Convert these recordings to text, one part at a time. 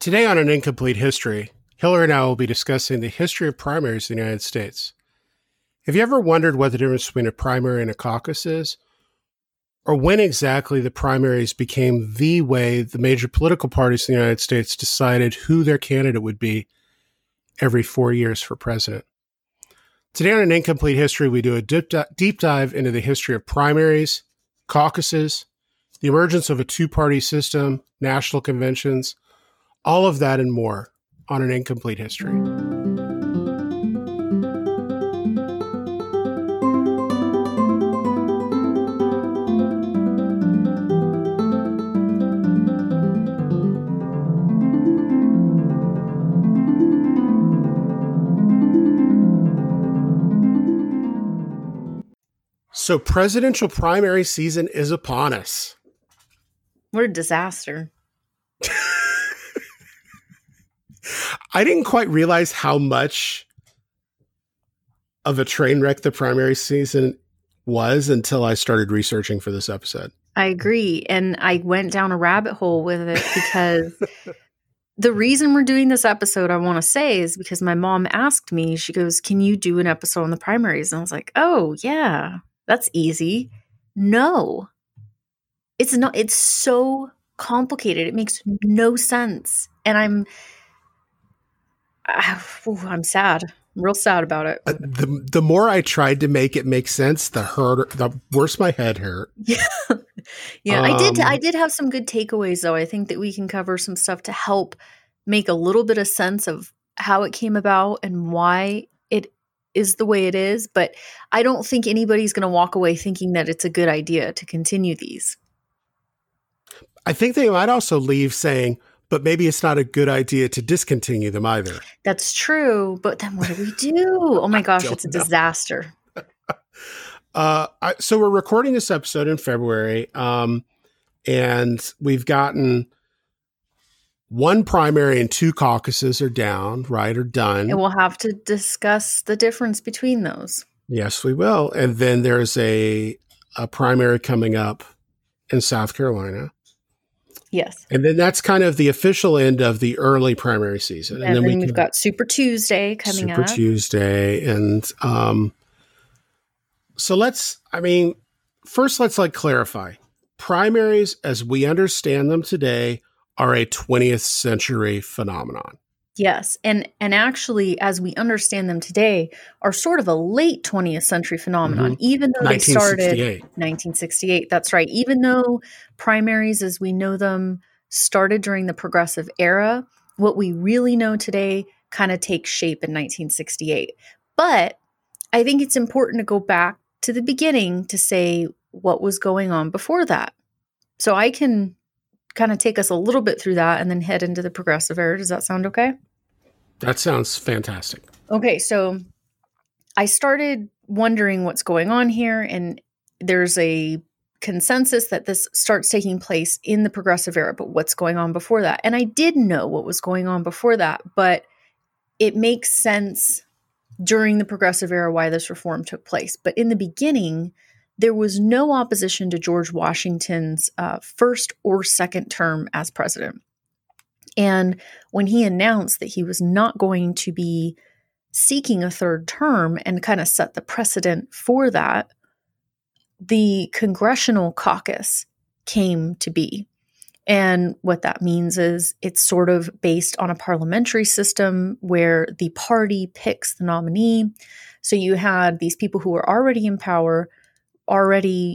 Today on An Incomplete History, Hillary and I will be discussing the history of primaries in the United States. Have you ever wondered what the difference between a primary and a caucus is? Or when exactly the primaries became the way the major political parties in the United States decided who their candidate would be every 4 years for president? Today on An Incomplete History, we do a deep dive into the history of primaries, caucuses, the emergence of a two-party system, national conventions, all of that and more on An Incomplete History. So presidential primary season is upon us. What a disaster. I didn't quite realize how much of a train wreck the primary season was until I started researching for this episode. I agree. And I went down a rabbit hole with it because the reason we're doing this episode, I want to say, is because my mom asked me, she goes, "Can you do an episode on the primaries?" And I was like, "Oh, yeah, that's easy." No, it's not. It's so complicated. It makes no sense. And I'm sad. I'm real sad about it. The more I tried to make it make sense, the worse my head hurt. Yeah. I did have some good takeaways, though. I think that we can cover some stuff to help make a little bit of sense of how it came about and why it is the way it is. But I don't think anybody's going to walk away thinking that it's a good idea to continue these. I think they might also leave saying, but maybe it's not a good idea to discontinue them either. That's true. But then what do we do? Oh my gosh, it's a disaster. So we're recording this episode in February, and we've gotten one primary and two caucuses are down, right, or done. And we'll have to discuss the difference between those. Yes, we will. And then there's a primary coming up in South Carolina. Yes. And then that's kind of the official end of the early primary season. And then we've got Super Tuesday coming up. Super Tuesday. And so first let's clarify. Primaries, as we understand them today, are a 20th century phenomenon. Yes. And actually, as we understand them today, are sort of a late 20th century phenomenon, even though they started 1968. That's right. Even though primaries, as we know them, started during the Progressive Era, what we really know today kind of takes shape in 1968. But I think it's important to go back to the beginning to say what was going on before that. So I can kind of take us a little bit through that and then head into the Progressive Era. Does that sound okay? That sounds fantastic. Okay, so I started wondering what's going on here, and there's a consensus that this starts taking place in the Progressive Era, but what's going on before that? And I did know what was going on before that, but it makes sense during the Progressive Era why this reform took place. But in the beginning, there was no opposition to George Washington's first or second term as president. And when he announced that he was not going to be seeking a third term and kind of set the precedent for that, the Congressional Caucus came to be. And what that means is it's sort of based on a parliamentary system where the party picks the nominee. So you had these people who were already in power, already,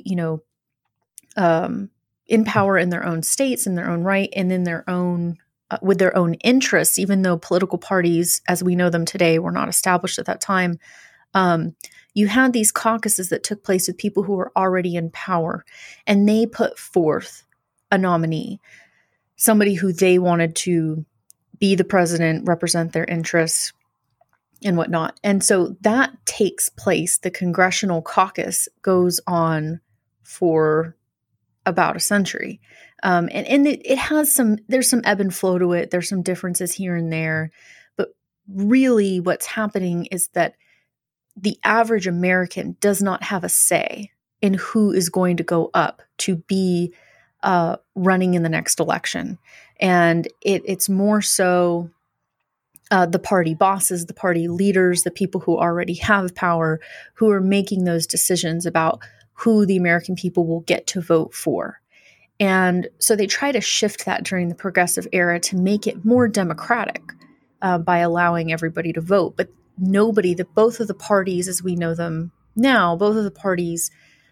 in power in their own states, in their own right, and in their own with their own interests, even though political parties, as we know them today, were not established at that time. You had these caucuses that took place with people who were already in power, and they put forth a nominee, somebody who they wanted to be the president, represent their interests, and whatnot. And so that takes place. The Congressional Caucus goes on for about a century. And it has there's some ebb and flow to it. There's some differences here and there. But really what's happening is that the average American does not have a say in who is going to go up to be running in the next election. And it's more so the party bosses, the party leaders, the people who already have power, who are making those decisions about who the American people will get to vote for. And so they try to shift that during the progressive era to make it more democratic by allowing everybody to vote. But both of the parties as we know them now, both of the parties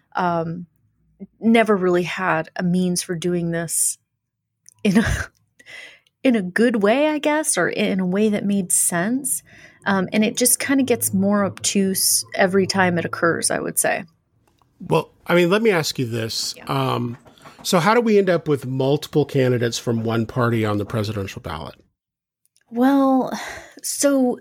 never really had a means for doing this in a good way, I guess, or in a way that made sense. And it just kind of gets more obtuse every time it occurs, I would say. Well, I mean, let me ask you this. Yeah. So how do we end up with multiple candidates from one party on the presidential ballot? Well, so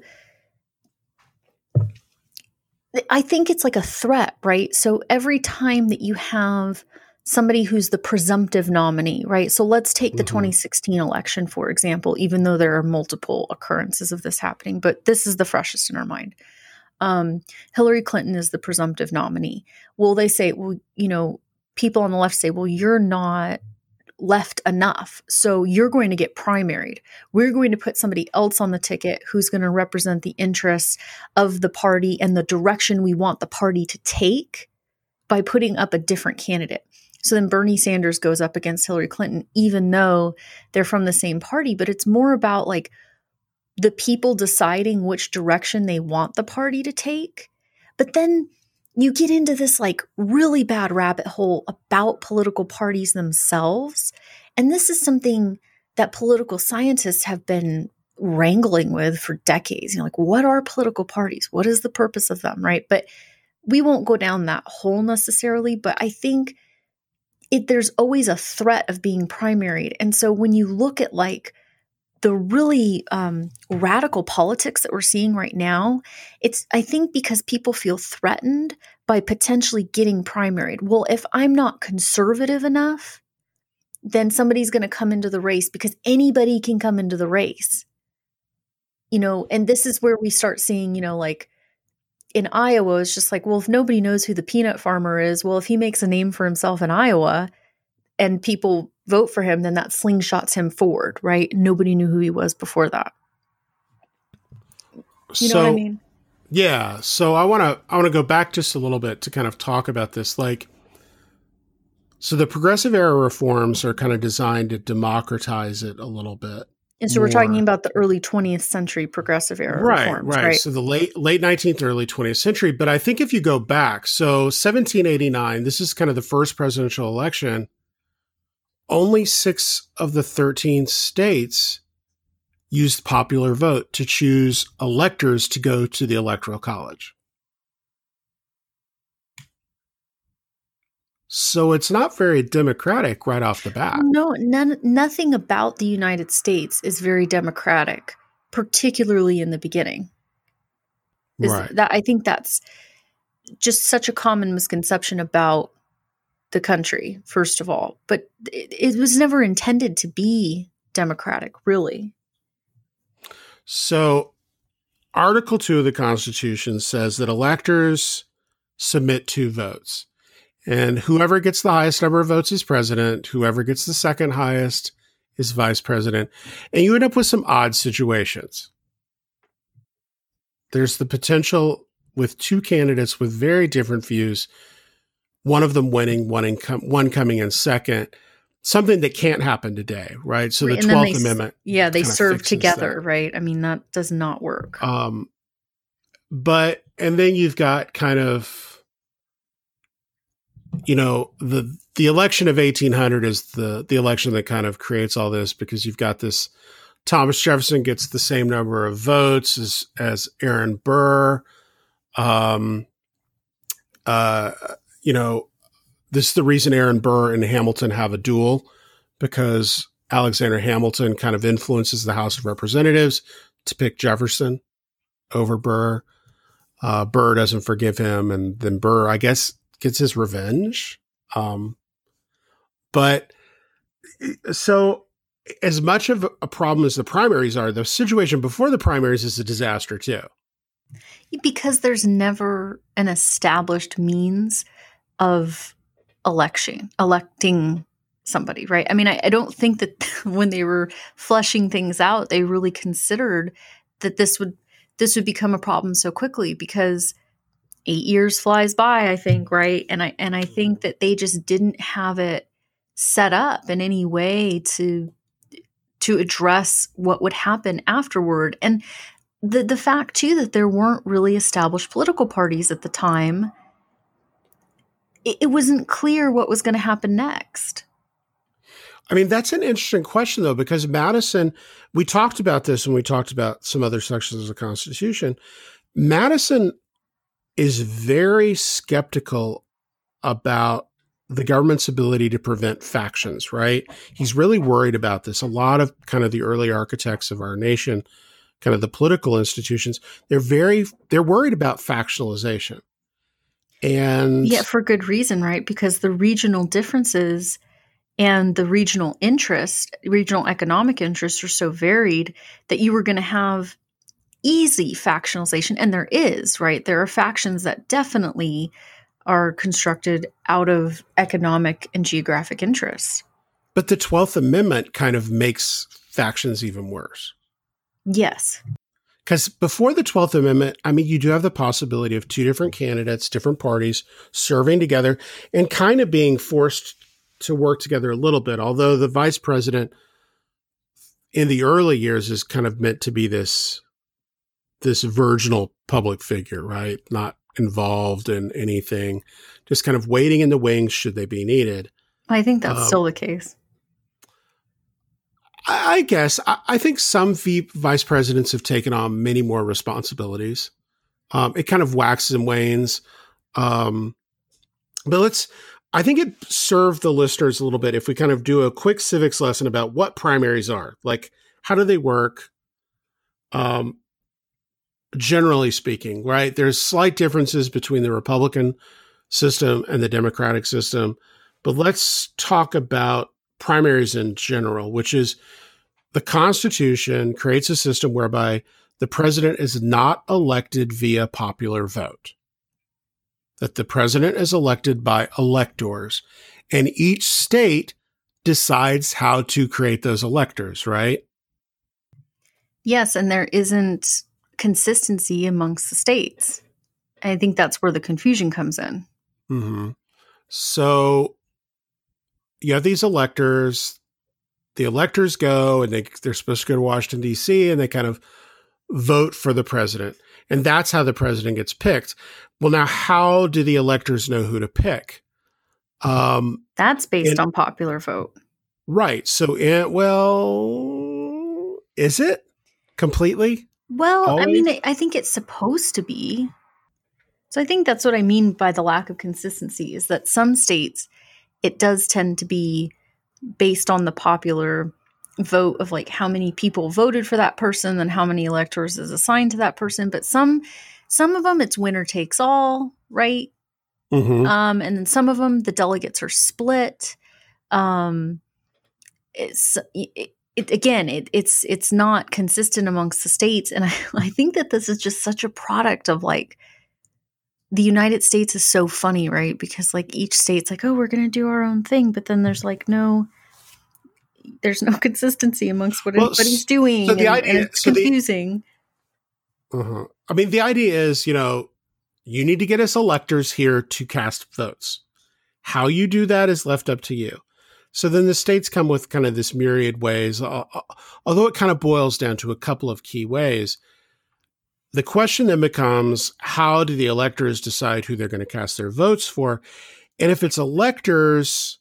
I think it's like a threat, right? So every time that you have somebody who's the presumptive nominee, right? So let's take the 2016 election, for example, even though there are multiple occurrences of this happening, but this is the freshest in our mind. Hillary Clinton is the presumptive nominee. Well, they say, well, people on the left say, well, you're not left enough, so you're going to get primaried. We're going to put somebody else on the ticket who's going to represent the interests of the party and the direction we want the party to take by putting up a different candidate. So then Bernie Sanders goes up against Hillary Clinton, even though they're from the same party, but it's more about like the people deciding which direction they want the party to take. But then you get into this like really bad rabbit hole about political parties themselves. And this is something that political scientists have been wrangling with for decades. Like, what are political parties? What is the purpose of them, right? But we won't go down that hole necessarily, but I think there's always a threat of being primaried. And so when you look at like the really radical politics that we're seeing right now, it's, I think, because people feel threatened by potentially getting primaried. Well, if I'm not conservative enough, then somebody's going to come into the race because anybody can come into the race. And this is where we start seeing, like in Iowa, it's just like, well, if nobody knows who the peanut farmer is, well, if he makes a name for himself in Iowa and people vote for him, then that slingshots him forward, right? Nobody knew who he was before that. You know what I mean? Yeah. So I want to go back just a little bit to kind of talk about this. Like, so the progressive era reforms are kind of designed to democratize it a little bit. And so we're talking about the early 20th century progressive era reforms, right? So the late 19th, early 20th century. But I think if you go back, so 1789, this is kind of the first presidential election. Only 6 of the 13 states used popular vote to choose electors to go to the Electoral College. So it's not very democratic right off the bat. No, nothing about the United States is very democratic, particularly in the beginning. Right. I think that's just such a common misconception about the country, first of all. But it was never intended to be democratic, really. So Article 2 of the Constitution says that electors submit 2 votes. And whoever gets the highest number of votes is president. Whoever gets the second highest is vice president. And you end up with some odd situations. There's the potential with 2 candidates with very different views, one of them winning, one coming in second, something that can't happen today, right? So the 12th Amendment. Yeah, they serve together, right? I mean, that does not work. And then you've got kind of, the election of 1800 is the election that kind of creates all this, because you've got this Thomas Jefferson gets the same number of votes as Aaron Burr. This is the reason Aaron Burr and Hamilton have a duel, because Alexander Hamilton kind of influences the House of Representatives to pick Jefferson over Burr. Burr doesn't forgive him, and then Burr, I guess, gets his revenge. But so as much of a problem as the primaries are, the situation before the primaries is a disaster too. Because there's never an established means of electing somebody, right? I mean, I don't think that when they were fleshing things out, they really considered that this would become a problem so quickly, because 8 years flies by, I think, right? And I think that they just didn't have it set up in any way to address what would happen afterward. And the fact too that there weren't really established political parties at the time, it wasn't clear what was going to happen next. I mean, that's an interesting question, though, because Madison, we talked about this when we talked about some other sections of the Constitution. Madison is very skeptical about the government's ability to prevent factions, right? He's really worried about this. A lot of kind of the early architects of our nation, kind of the political institutions, they're worried about factionalization. And yeah, for good reason, right? Because the regional differences and the regional economic interests are so varied that you were going to have easy factionalization. And there is, right? There are factions that definitely are constructed out of economic and geographic interests. But the 12th Amendment kind of makes factions even worse. Yes. Because before the 12th Amendment, I mean, you do have the possibility of two different candidates, different parties serving together and kind of being forced to work together a little bit. Although the vice president in the early years is kind of meant to be this virginal public figure, right? Not involved in anything, just kind of waiting in the wings should they be needed. I think that's still the case. I guess. I think some vice presidents have taken on many more responsibilities. It kind of waxes and wanes. But I think it served the listeners a little bit if we kind of do a quick civics lesson about what primaries are. Like, how do they work? Generally speaking, right? There's slight differences between the Republican system and the Democratic system. But let's talk about primaries in general, which is the Constitution creates a system whereby the president is not elected via popular vote. That the president is elected by electors, and each state decides how to create those electors, right? Yes, and there isn't consistency amongst the states. I think that's where the confusion comes in. Mm-hmm. So you have these electors. The electors go, and they're supposed to go to Washington, D.C., and they kind of vote for the president. And that's how the president gets picked. Well, now, how do the electors know who to pick? That's based on popular vote. Right. So, is it completely? Well, always? I mean, I think it's supposed to be. So I think that's what I mean by the lack of consistency, is that some states, it does tend to be based on the popular vote of like how many people voted for that person and how many electors is assigned to that person. But some of them, it's winner takes all, right? Mm-hmm. And then some of them, the delegates are split. It's not consistent amongst the states. And I think that this is just such a product of like, the United States is so funny, right? Because like each state's like, oh, we're going to do our own thing. But then there's like, there's no consistency amongst what everybody's doing. So the idea, and it's confusing. Uh-huh. I mean, the idea is, you need to get us electors here to cast votes. How you do that is left up to you. So then the states come with kind of this myriad ways, although it kind of boils down to a couple of key ways. The question then becomes, how do the electors decide who they're going to cast their votes for? And if it's electors,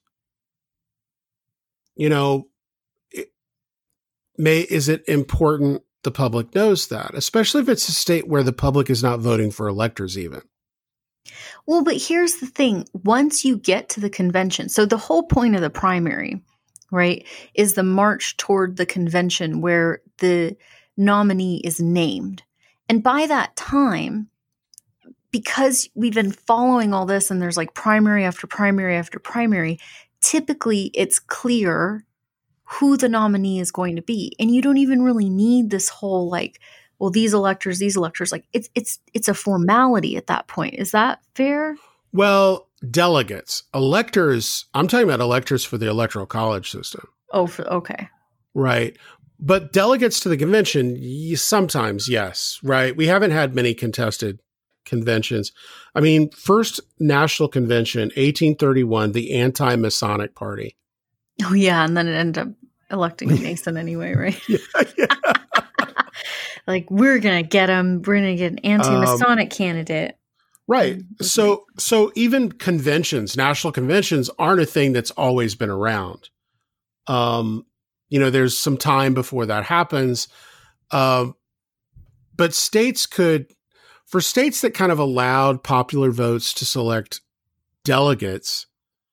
is it important the public knows that, especially if it's a state where the public is not voting for electors even? Well, but here's the thing. Once you get to the convention, so the whole point of the primary, right, is the march toward the convention where the nominee is named. And by that time, because we've been following all this and there's like primary after primary after primary, typically it's clear who the nominee is going to be. And you don't even really need this whole like, well, these electors, like it's a formality at that point. Is that fair? Well, delegates. Electors, I'm talking about electors for the Electoral College system. Oh, okay. Right. But delegates to the convention, sometimes, yes, right? We haven't had many contested conventions. I mean, first national convention, 1831, the Anti-Masonic Party. Oh, yeah. And then it ended up electing Mason anyway, right? Yeah. Like, we're going to get him. We're going to get an anti-Masonic candidate. Right. So even conventions, national conventions, aren't a thing that's always been around. There's some time before that happens. But states for states that kind of allowed popular votes to select delegates,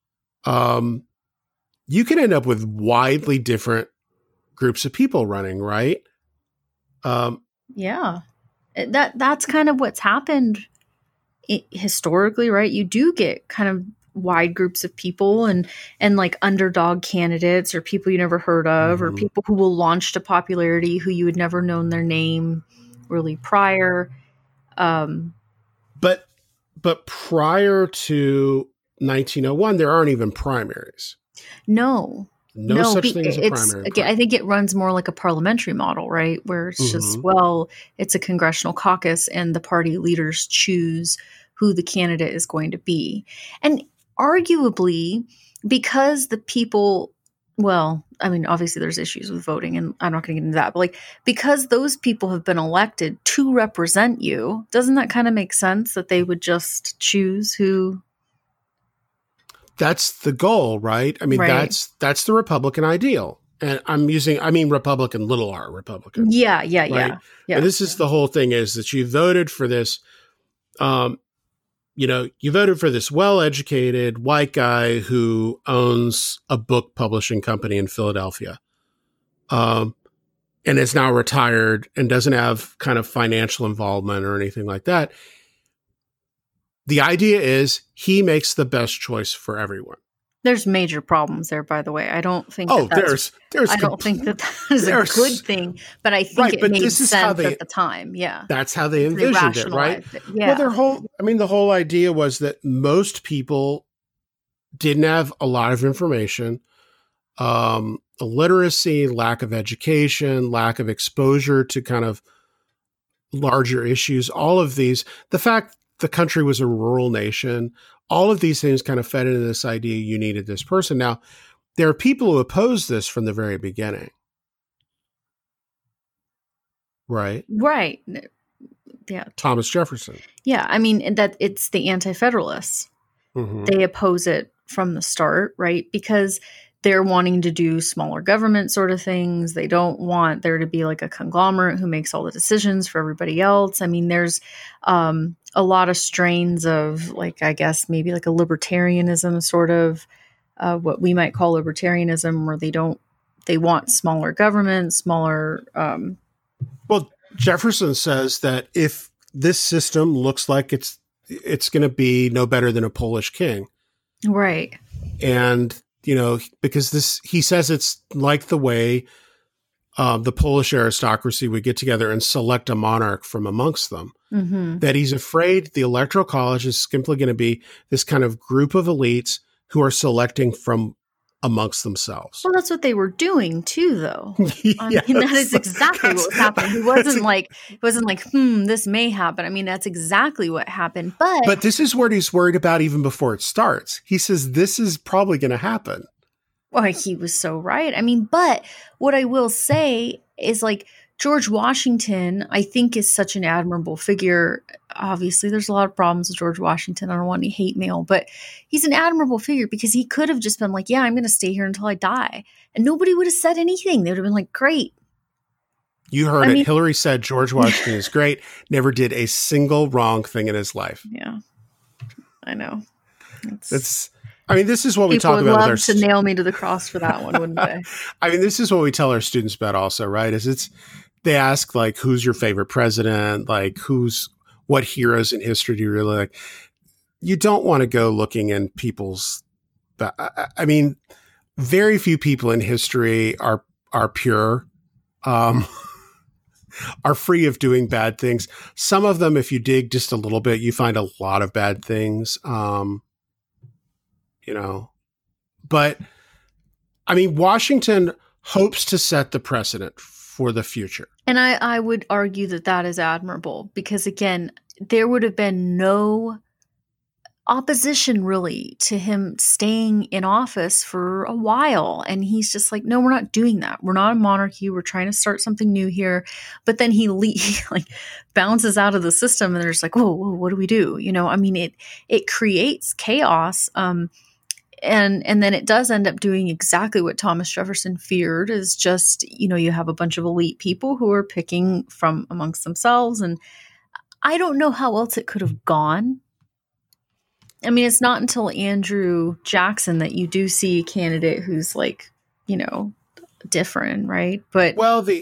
you can end up with widely different groups of people running, right? Yeah. That's kind of what's happened historically, right? You do get kind of wide groups of people and like underdog candidates or people you never heard of, or people who will launch to popularity who you had never known their name really prior. But prior to 1901, there aren't even primaries. No such thing as a primary. Again, I think it runs more like a parliamentary model, right? Where it's just, it's a congressional caucus and the party leaders choose who the candidate is going to be. And arguably, because the people, well, I mean, obviously there's issues with voting and I'm not going to get into that, but like, because those people have been elected to represent you, doesn't that kind of make sense that they would just choose who? That's the goal, right? I mean, right. That's the Republican ideal. And I mean, Republican, little r, Republican. Yeah. Right? Yeah. And this is the whole thing, is that you voted for this, you voted for this well-educated white guy who owns a book publishing company in Philadelphia, and is now retired and doesn't have kind of financial involvement or anything like that. The idea is he makes the best choice for everyone. There's major problems there, by the way. I don't think. There's. I don't think that is a good thing, but I think it made sense at the time. Yeah, that's how they envisioned it, right? Yeah. Well, the whole idea was that most people didn't have a lot of information, illiteracy, lack of education, lack of exposure to kind of larger issues. All of these, the fact the country was a rural nation, all of these things kind of fed into this idea you needed this person. Now, there are people who oppose this from the very beginning. Right? Right. Yeah. Thomas Jefferson. Yeah. I mean, that it's the Anti-Federalists. They oppose it from the start, right? Because they're wanting to do smaller government sort of things. They don't want there to be like a conglomerate who makes all the decisions for everybody else. I mean, there's a lot of strains of, like, I guess maybe like a libertarianism, sort of what we might call libertarianism, where they want smaller government, smaller. Well, Jefferson says that if this system looks like it's going to be no better than a Polish king. Right. And because he says it's like the way the Polish aristocracy would get together and select a monarch from amongst them, that he's afraid the Electoral College is simply going to be this kind of group of elites who are selecting from amongst themselves. Well, that's what they were doing too, though. I mean, that is exactly what was happening. It wasn't like, this may happen. I mean, that's exactly what happened. But this is what he's worried about even before it starts. He says this is probably going to happen. Well, he was so right. I mean, but what I will say is, like, George Washington, I think, is such an admirable figure. Obviously, there's a lot of problems with George Washington. I don't want any hate mail, but he's an admirable figure because he could have just been like, yeah, I'm going to stay here until I die. And nobody would have said anything. They would have been like, great. You heard it. Hillary said George Washington is great. Never did a single wrong thing in his life. Yeah, I know. This is what we talk about. People would love to nail me to the cross for that one, wouldn't they? I mean, this is what we tell our students about also, right? They ask, like, who's your favorite president? Like, what heroes in history do you really like? You don't want to go looking in people's, I mean, very few people in history are pure, are free of doing bad things. Some of them, if you dig just a little bit, you find a lot of bad things. But I mean, Washington hopes to set the precedent for the future. And I would argue that that is admirable because, again, there would have been no opposition really to him staying in office for a while. And he's just like, no, we're not doing that. We're not a monarchy. We're trying to start something new here. But then he like bounces out of the system and they're just like, whoa, what do we do? I mean, it creates chaos. And then it does end up doing exactly what Thomas Jefferson feared, is just, you have a bunch of elite people who are picking from amongst themselves. And I don't know how else it could have gone. I mean, it's not until Andrew Jackson that you do see a candidate who's like, different, right? But the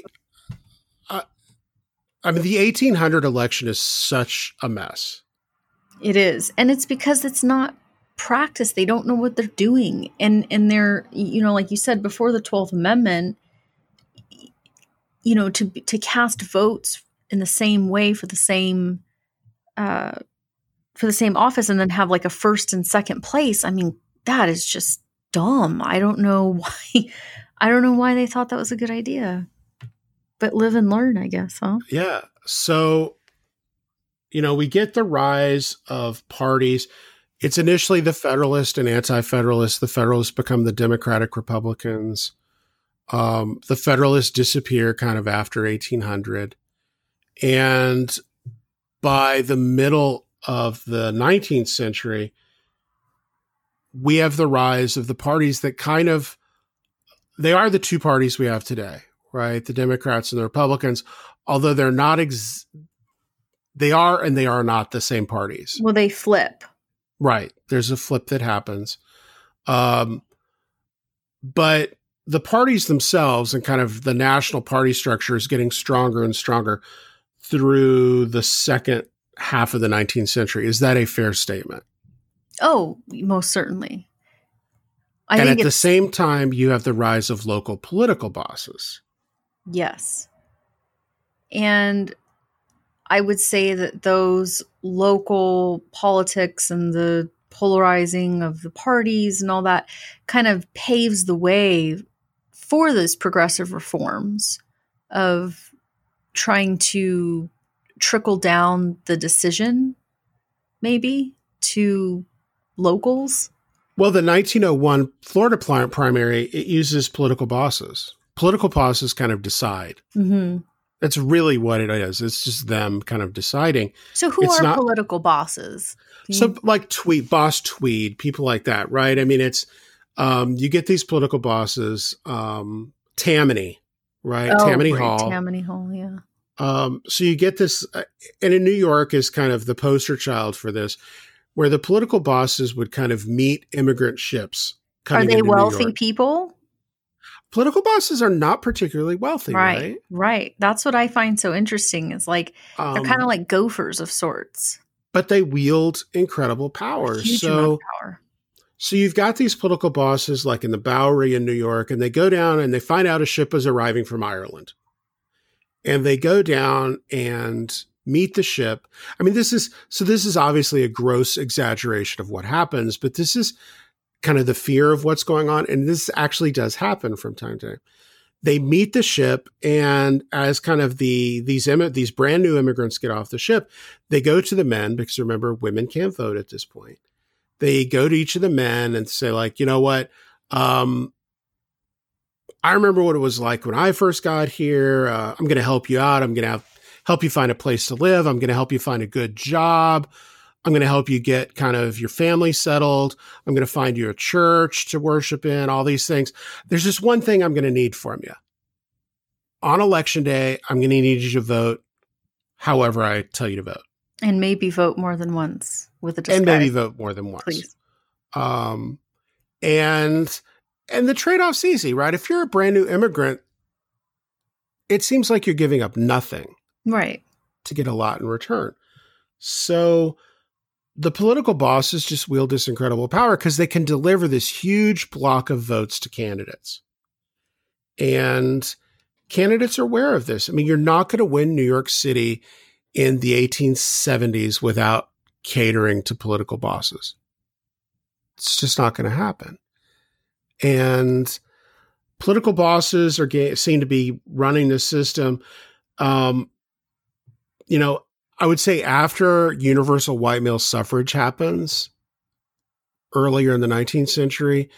1800 election is such a mess. It is. And it's because it's not practice. They don't know what they're doing. And they're, like you said, before the 12th Amendment, to cast votes in the same way for the same office and then have like a first and second place. I mean, that is just dumb. I don't know why they thought that was a good idea. But live and learn, I guess, huh? Yeah. So, we get the rise of parties. It's initially the Federalist and Anti-Federalist. The Federalists become the Democratic Republicans. The Federalists disappear kind of after 1800. And by the middle of the 19th century, we have the rise of the parties that they are the two parties we have today, right? The Democrats and the Republicans, although they're not, they are and they are not the same parties. Well, they flip. Right. There's a flip that happens. But the parties themselves and kind of the national party structure is getting stronger and stronger through the second half of the 19th century. Is that a fair statement? Oh, most certainly. And at the same time, you have the rise of local political bosses. Yes. And I would say that those local politics and the polarizing of the parties and all that kind of paves the way for those progressive reforms of trying to trickle down the decision maybe to locals. Well, the 1901 Florida primary, it uses political bosses. Political bosses kind of decide. Mm-hmm. That's really what it is. It's just them kind of deciding. So who are political bosses? Like Boss Tweed, people like that, right? I mean, it's you get these political bosses, Tammany, right? Oh, Tammany right. Hall. Tammany Hall, yeah. So you get this, and in New York is kind of the poster child for this, where the political bosses would kind of meet immigrant ships. Are they wealthy people? Political bosses are not particularly wealthy, right? Right. That's what I find so interesting. Is like they're kind of like gophers of sorts. But they wield incredible power. Huge amount of power. So you've got these political bosses like in the Bowery in New York, and they go down and they find out a ship is arriving from Ireland. And they go down and meet the ship. I mean, this is obviously a gross exaggeration of what happens, but this is kind of the fear of what's going on. And this actually does happen from time to time. They meet the ship, and as kind of these brand new immigrants get off the ship, they go to the men, because remember, women can't vote at this point. They go to each of the men and say, like, you know what? I remember what it was like when I first got here. I'm going to help you out. I'm going to help you find a place to live. I'm going to help you find a good job. I'm going to help you get kind of your family settled. I'm going to find you a church to worship in, all these things. There's just one thing I'm going to need from you. On election day, I'm going to need you to vote however I tell you to vote. And maybe vote more than once with a disguise. And maybe vote more than once. Please. And the trade-off's easy, right? If you're a brand new immigrant, it seems like you're giving up nothing. Right. To get a lot in return. So the political bosses just wield this incredible power because they can deliver this huge block of votes to candidates. And candidates are aware of this. I mean, you're not going to win New York City in the 1870s without catering to political bosses. It's just not going to happen. And political bosses seem to be running the system. I would say after universal white male suffrage happens earlier in the 19th century,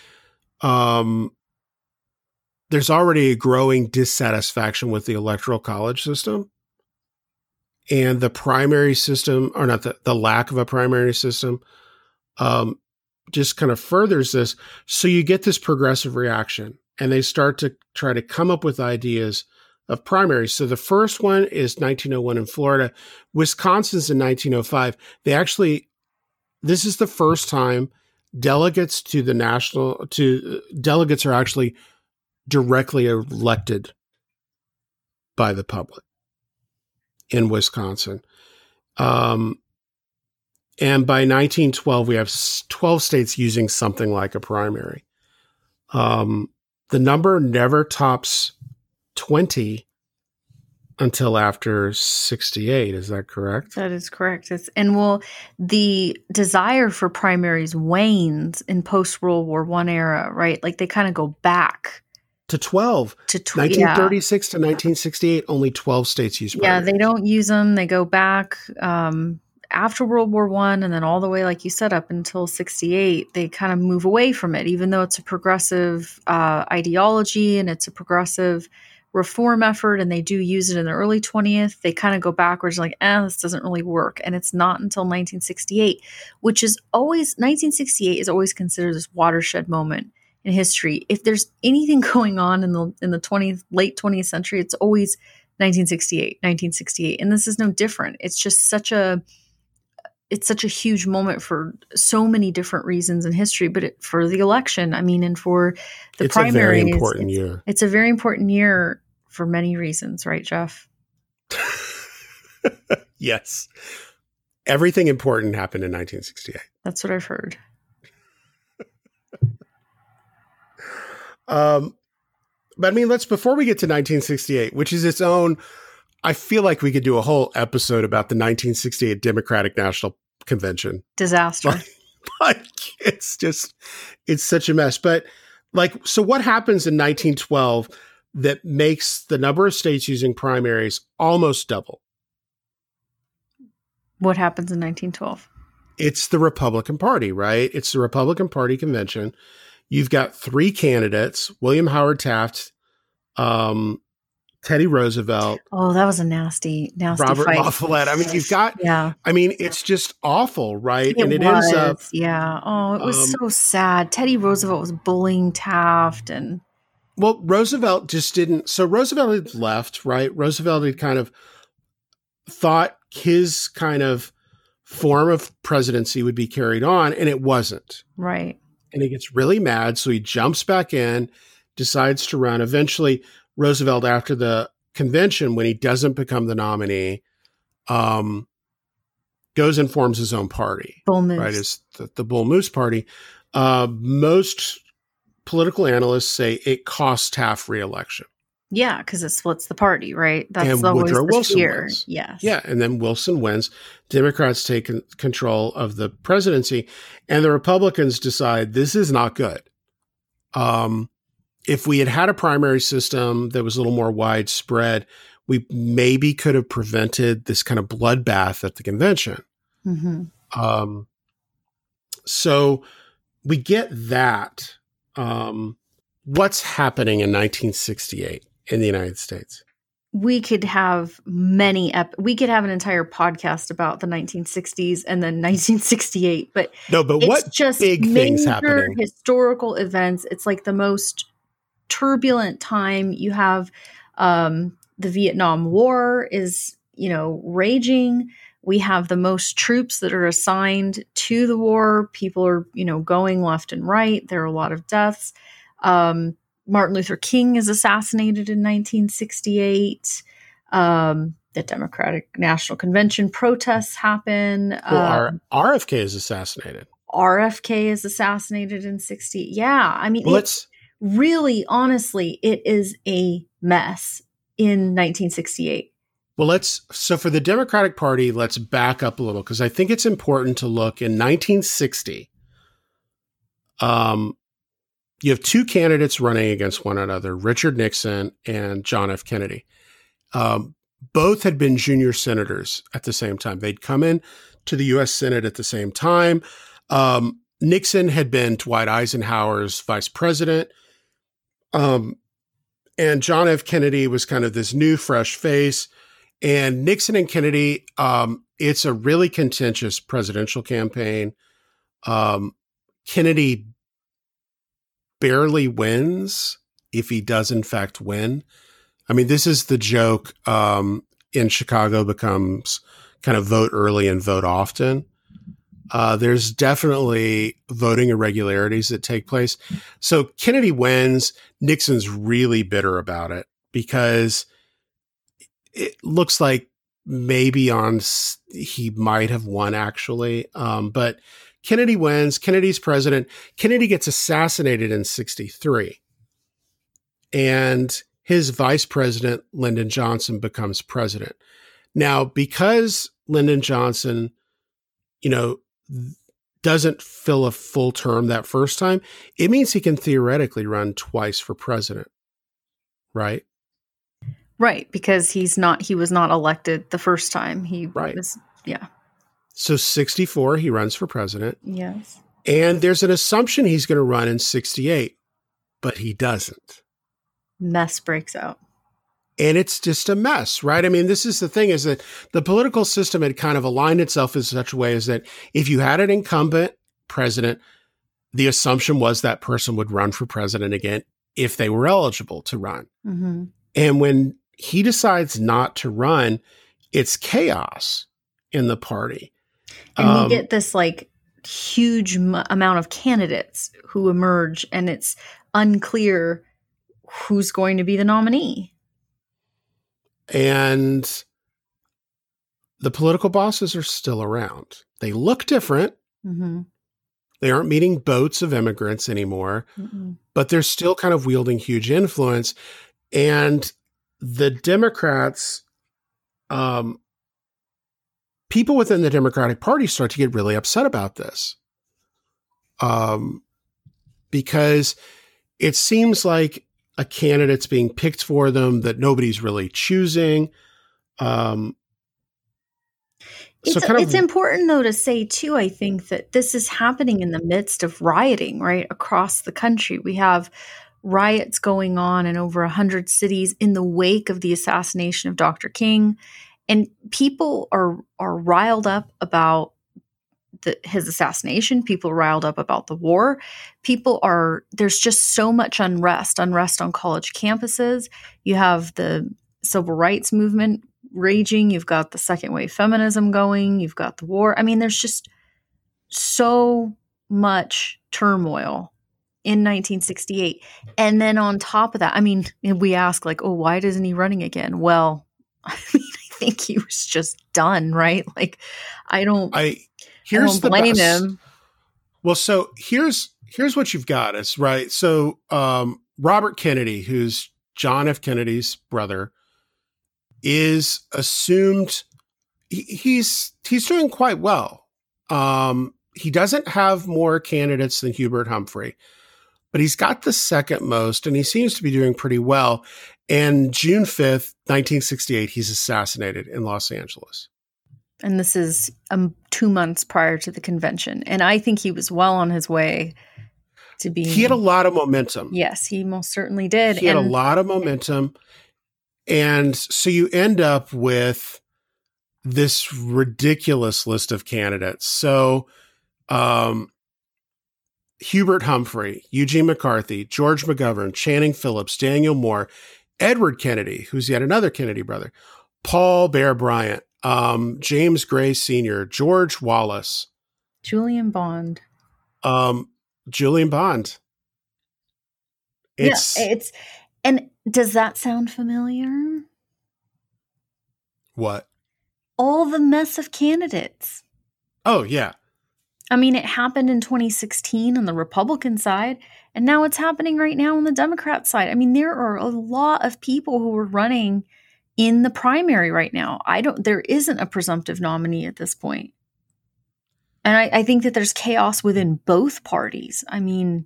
there's already a growing dissatisfaction with the electoral college system. And the primary system, or not the lack of a primary system, just kind of furthers this. So you get this progressive reaction, and they start to try to come up with ideas of primaries. So the first one is 1901 in Florida. Wisconsin's in 1905. This is the first time delegates delegates are actually directly elected by the public in Wisconsin. And by 1912, we have 12 states using something like a primary. The number never tops 20 until after 68. Is that correct? That is correct. The desire for primaries wanes in post-World War I era, right? Like they kind of go back. To 12. 1936 to 1968, only 12 states use primaries. Yeah, they don't use them. They go back after World War I, and then all the way, like you said, up until 68, they kind of move away from it, even though it's a progressive ideology and it's a progressive reform effort, and they do use it in the early 20th. They kind of go backwards, like, this doesn't really work. And it's not until 1968, 1968 is always considered this watershed moment in history. If there's anything going on in the late 20th century, it's always 1968. And this is no different. It's just such a huge moment for so many different reasons in history, but for the election, and for the primary, it's a very important year. It's a very important year for many reasons, right, Jeff? Yes. Everything important happened in 1968. That's what I've heard. But before we get to 1968, which is its own, I feel like we could do a whole episode about the 1968 Democratic National Convention. Disaster. But it's such a mess. But so what happens in 1912 that makes the number of states using primaries almost double? What happens in 1912? It's the Republican Party, right? It's the Republican Party convention. You've got three candidates: William Howard Taft, Teddy Roosevelt. Oh, that was a nasty Robert fight. La Follette. You've got, it's just awful, right? It ends up. Yeah. Oh, it was so sad. Teddy Roosevelt was bullying Taft and. Well, Roosevelt just didn't. So Roosevelt had left, right? Roosevelt had kind of thought his kind of form of presidency would be carried on, and it wasn't. Right. And he gets really mad. So he jumps back in, decides to run. Eventually, Roosevelt, after the convention, when he doesn't become the nominee, goes and forms his own party. Bull Moose. Right? It's the Bull Moose Party. Most political analysts say it cost Taft re-election. Yeah, because it splits the party, right? That's and always Woodrow the Wilson fear. wins. Yes. Yeah, and then Wilson wins. Democrats take control of the presidency, and the Republicans decide this is not good. If we had a primary system that was a little more widespread, we maybe could have prevented this kind of bloodbath at the convention. Mm-hmm. So we get that. What's happening in 1968 in the United States? We could have we could have an entire podcast about the 1960s and then 1968, but what just big things happening? Historical events. It's like the most turbulent time. You have the Vietnam War is, raging. We have the most troops that are assigned to the war. People are, going left and right. There are a lot of deaths. Martin Luther King is assassinated in 1968. The Democratic National Convention protests happen. RFK is assassinated. RFK is assassinated in 60. Yeah. It's really, honestly, it is a mess in 1968. Well, so for the Democratic Party, let's back up a little, because I think it's important to look in 1960. Um, you have two candidates running against one another, Richard Nixon and John F. Kennedy. Both had been junior senators at the same time. They'd come in to the U.S. Senate at the same time. Nixon had been Dwight Eisenhower's vice president. And John F. Kennedy was kind of this new, fresh face. And Nixon and Kennedy, it's a really contentious presidential campaign. Kennedy barely wins if he does in fact win. I mean, this is the joke in Chicago becomes kind of vote early and vote often. There's definitely voting irregularities that take place. So Kennedy wins. Nixon's really bitter about it because it looks like maybe he might have won actually. But Kennedy wins. Kennedy's president. Kennedy gets assassinated in 1963. And his vice president, Lyndon Johnson, becomes president. Now, because Lyndon Johnson, doesn't fill a full term that first time, it means he can theoretically run twice for president, right? Right, because he was not elected the first time. Right. Yeah. So 1964, he runs for president. Yes. And there's an assumption he's going to run in 1968, but he doesn't. Mess breaks out. And it's just a mess, right? I mean, this is the thing, is that the political system had kind of aligned itself in such a way as that if you had an incumbent president, the assumption was that person would run for president again if they were eligible to run. Mm-hmm. And when he decides not to run, it's chaos in the party. And you get this huge amount of candidates who emerge, and it's unclear who's going to be the nominee. And the political bosses are still around. They look different. Mm-hmm. They aren't meeting boats of immigrants anymore, but they're still kind of wielding huge influence. And the Democrats, people within the Democratic Party start to get really upset about this. Because it seems like a candidate's being picked for them that nobody's really choosing. It's important, though, to say, too, I think that this is happening in the midst of rioting, right, across the country. We have riots going on in over 100 cities in the wake of the assassination of Dr. King. And people are riled up about his assassination. People are riled up about the war. There's just so much unrest on college campuses. You have the civil rights movement raging. You've got the second wave feminism going. You've got the war. I mean, there's just so much turmoil in 1968. And then on top of that, I mean, we ask why isn't he running again? Well, I mean, I think he was just done, right? I don't blame him. Well, so here's what you've got is right. So Robert Kennedy, who's John F. Kennedy's brother, is assumed he's doing quite well. He doesn't have more candidates than Hubert Humphrey, but he's got the second most, and he seems to be doing pretty well. And June 5th, 1968, he's assassinated in Los Angeles. And this is 2 months prior to the convention. And I think he was well on his way to being... He had a lot of momentum. Yes, he most certainly did. He had a lot of momentum. And so you end up with this ridiculous list of candidates. So Hubert Humphrey, Eugene McCarthy, George McGovern, Channing Phillips, Daniel Moore, Edward Kennedy, who's yet another Kennedy brother, Paul Bear Bryant, James Gray Sr., George Wallace, Julian Bond. And does that sound familiar? What? All the mess of candidates. Oh, yeah. I mean, it happened in 2016 on the Republican side, and now it's happening right now on the Democrat side. I mean, there are a lot of people who are running in the primary right now. There isn't a presumptive nominee at this point. And I think that there's chaos within both parties. I mean,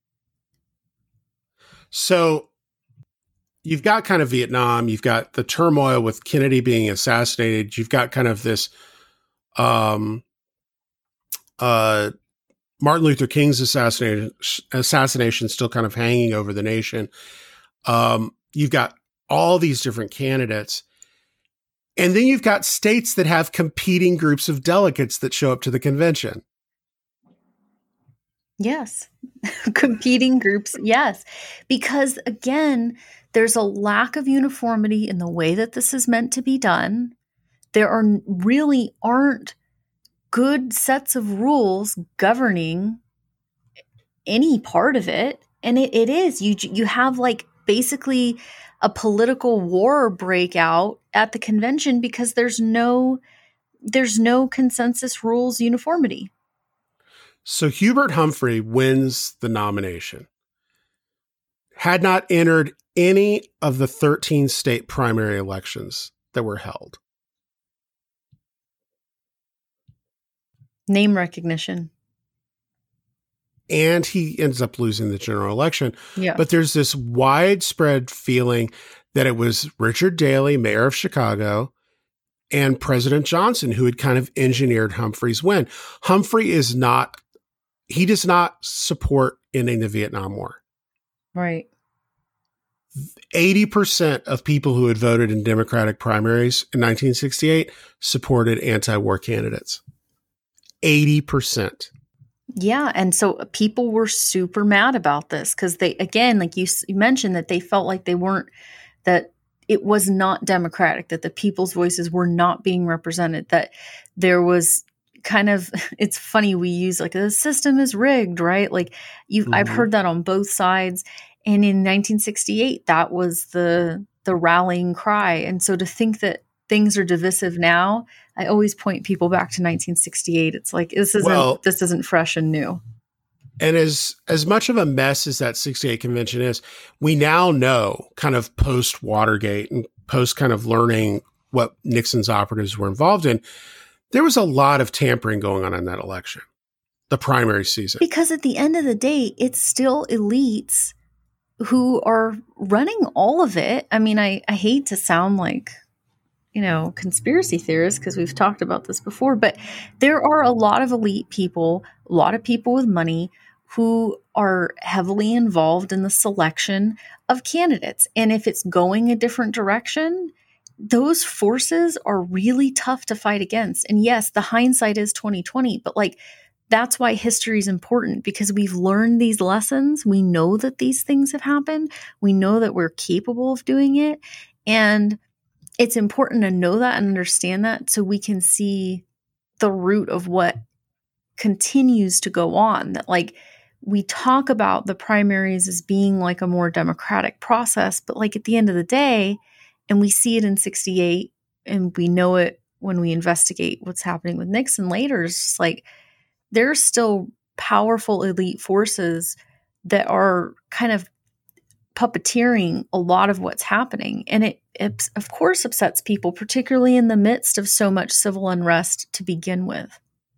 so you've got kind of Vietnam, you've got the turmoil with Kennedy being assassinated, you've got kind of this Martin Luther King's assassination still kind of hanging over the nation. You've got all these different candidates. And then you've got states that have competing groups of delegates that show up to the convention. yes. Competing groups, yes. Because again, there's a lack of uniformity in the way that this is meant to be done. There really aren't good sets of rules governing any part of it. And it is, you have like basically a political war breakout at the convention because there's no consensus rules uniformity. So Hubert Humphrey wins the nomination. Had not entered any of the 13 state primary elections that were held. Name recognition. And he ends up losing the general election. Yeah. But there's this widespread feeling that it was Richard Daley, mayor of Chicago, and President Johnson who had kind of engineered Humphrey's win. Humphrey does not support ending the Vietnam War. Right. 80% of people who had voted in Democratic primaries in 1968 supported anti-war candidates. 80%. Yeah. And so people were super mad about this because they, again, like you mentioned, that they felt like that it was not democratic, that the people's voices were not being represented, that there was kind of, it's funny, we use like the system is rigged, right? Like I've heard that on both sides. And in 1968, that was the rallying cry. And so to think that things are divisive now, I always point people back to 1968. It's like, this isn't fresh and new. And as much of a mess as that 68 convention is, we now know kind of post Watergate and post kind of learning what Nixon's operatives were involved in, there was a lot of tampering going on in that election, the primary season. Because at the end of the day, it's still elites who are running all of it. I mean, I hate to sound like, conspiracy theorists, because we've talked about this before, but there are a lot of elite people, a lot of people with money who are heavily involved in the selection of candidates. And if it's going a different direction, those forces are really tough to fight against. And yes, the hindsight is 2020, but like, that's why history is important, because we've learned these lessons. We know that these things have happened. We know that we're capable of doing it. And it's important to know that and understand that so we can see the root of what continues to go on. That like we talk about the primaries as being like a more democratic process, but like at the end of the day, and we see it in 68 and we know it when we investigate what's happening with Nixon later, it's just like, there's still powerful elite forces that are kind of puppeteering a lot of what's happening. And it of course upsets people, particularly in the midst of so much civil unrest to begin with.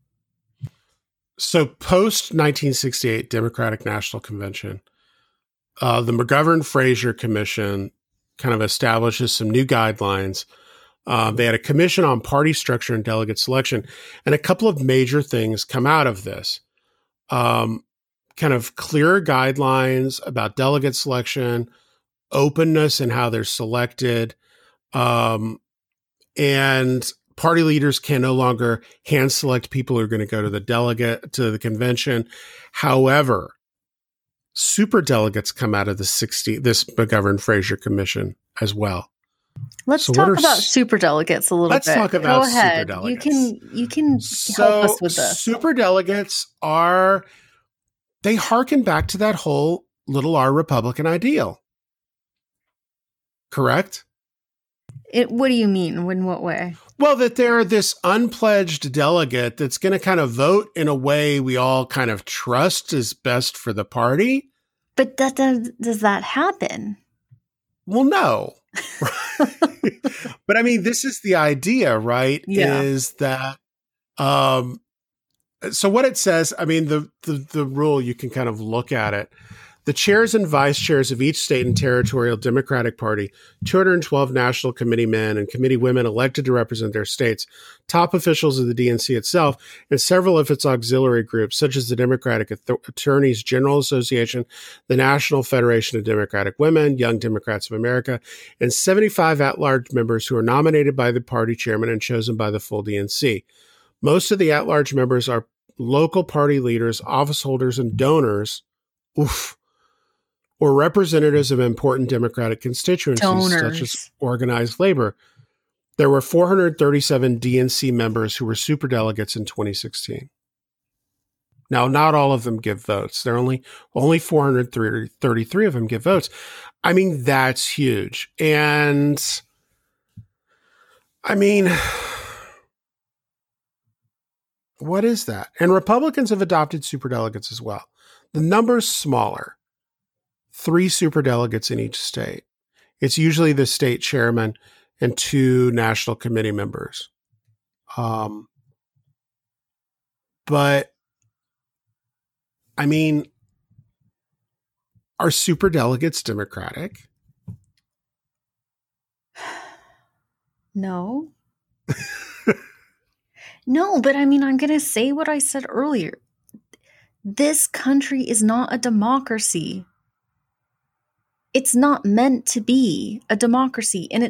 So post 1968 Democratic National Convention, the McGovern-Fraser Commission kind of establishes some new guidelines. They had a commission on party structure and delegate selection, and a couple of major things come out of this. Kind of clearer guidelines about delegate selection, openness in how they're selected, and party leaders can no longer hand select people who are going to go to the convention. However, super delegates come out of this McGovern-Fraser Commission as well. Let's talk about superdelegates a little bit. Let's talk about superdelegates. You can help us with this. Superdelegates they harken back to that whole little R Republican ideal. Correct? What do you mean? In what way? Well, that they're this unpledged delegate that's going to kind of vote in a way we all kind of trust is best for the party. But does that happen? Well, no. But I mean, this is the idea, right? Yeah. Is that So what it says, I mean, the rule, you can kind of look at it. The chairs and vice chairs of each state and territorial Democratic Party, 212 national committee men and committee women elected to represent their states, top officials of the DNC itself, and several of its auxiliary groups, such as the Democratic Attorneys General Association, the National Federation of Democratic Women, Young Democrats of America, and 75 at-large members who are nominated by the party chairman and chosen by the full DNC. Most of the at-large members are local party leaders, office holders, and donors. Oof. Or representatives of important Democratic constituencies, such as organized labor. There were 437 DNC members who were superdelegates in 2016. Now, not all of them give votes. There are only 433 of them give votes. I mean, that's huge. And I mean, what is that? And Republicans have adopted superdelegates as well. The number's smaller. 3 superdelegates in each state. It's usually the state chairman and 2 national committee members. But I mean, are superdelegates Democratic? No. No, but I mean, I'm going to say what I said earlier. This country is not a democracy. It's not meant to be a democracy. And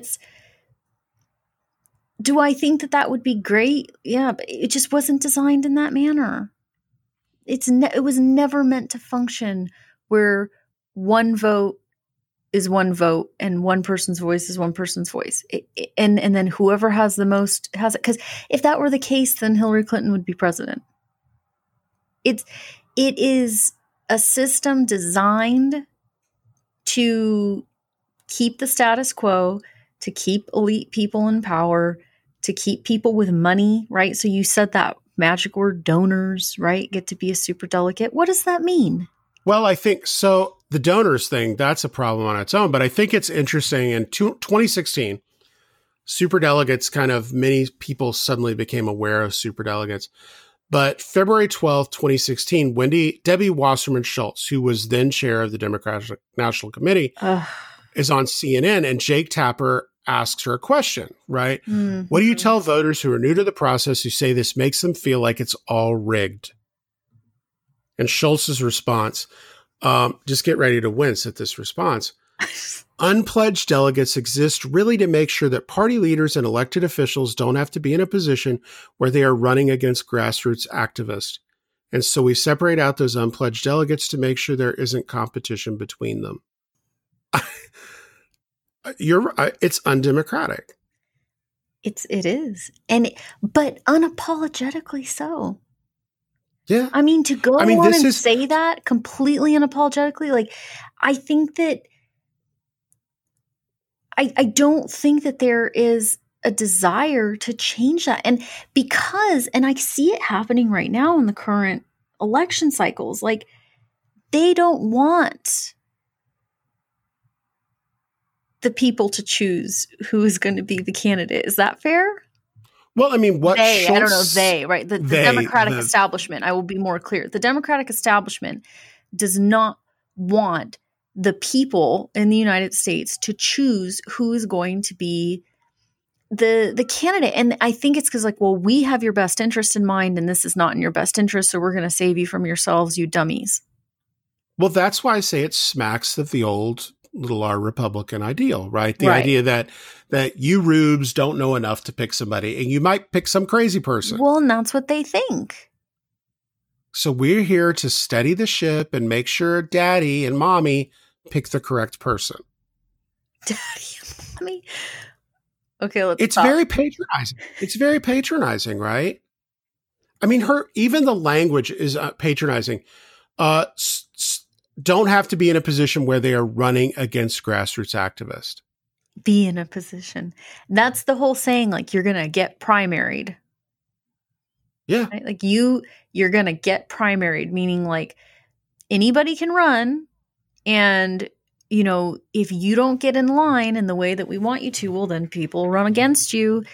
do I think that would be great? Yeah, but it just wasn't designed in that manner. It was never meant to function where one vote is one vote and one person's voice is one person's voice. And then whoever has the most has it. Because if that were the case, then Hillary Clinton would be president. It is a system designed to keep the status quo, to keep elite people in power, to keep people with money, right? So you said that magic word, donors, right? Get to be a superdelegate. What does that mean? Well, I think so. The donors thing, that's a problem on its own. But I think it's interesting. In 2016, superdelegates many people suddenly became aware of superdelegates. But February 12th, 2016, Debbie Wasserman Schultz, who was then chair of the Democratic National Committee, is on CNN, and Jake Tapper asks her a question, right? Mm-hmm. What do you tell voters who are new to the process who say this makes them feel like it's all rigged? And Schultz's response, just get ready to wince at this response. Unpledged delegates exist really to make sure that party leaders and elected officials don't have to be in a position where they are running against grassroots activists. And so we separate out those unpledged delegates to make sure there isn't competition between them. It's undemocratic. It is. But unapologetically so. Yeah. I mean, to go on and say that completely unapologetically, like, I think that I don't think that there is a desire to change that. And I see it happening right now in the current election cycles, like, they don't want the people to choose who is going to be the candidate. Is that fair? Well, I mean, I don't know, right? The Democratic establishment, I will be more clear. The Democratic establishment does not want the people in the United States to choose who is going to be the candidate. And I think it's because, like, well, we have your best interest in mind, and this is not in your best interest, so we're going to save you from yourselves, you dummies. Well, that's why I say it smacks of the old little R Republican ideal, right? The idea that you rubes don't know enough to pick somebody, and you might pick some crazy person. Well, and that's what they think. So we're here to steady the ship and make sure daddy and mommy pick the correct person. Daddy and mommy? Okay, It's stop. very patronizing. It's very patronizing, right? I mean, even the language is patronizing. Don't have to be in a position where they are running against grassroots activists. Be in a position. That's the whole saying, like, you're going to get primaried. Yeah. Right? Like, you're going to get primaried, meaning, like, anybody can run. And, you know, if you don't get in line in the way that we want you to, well, then people run against you.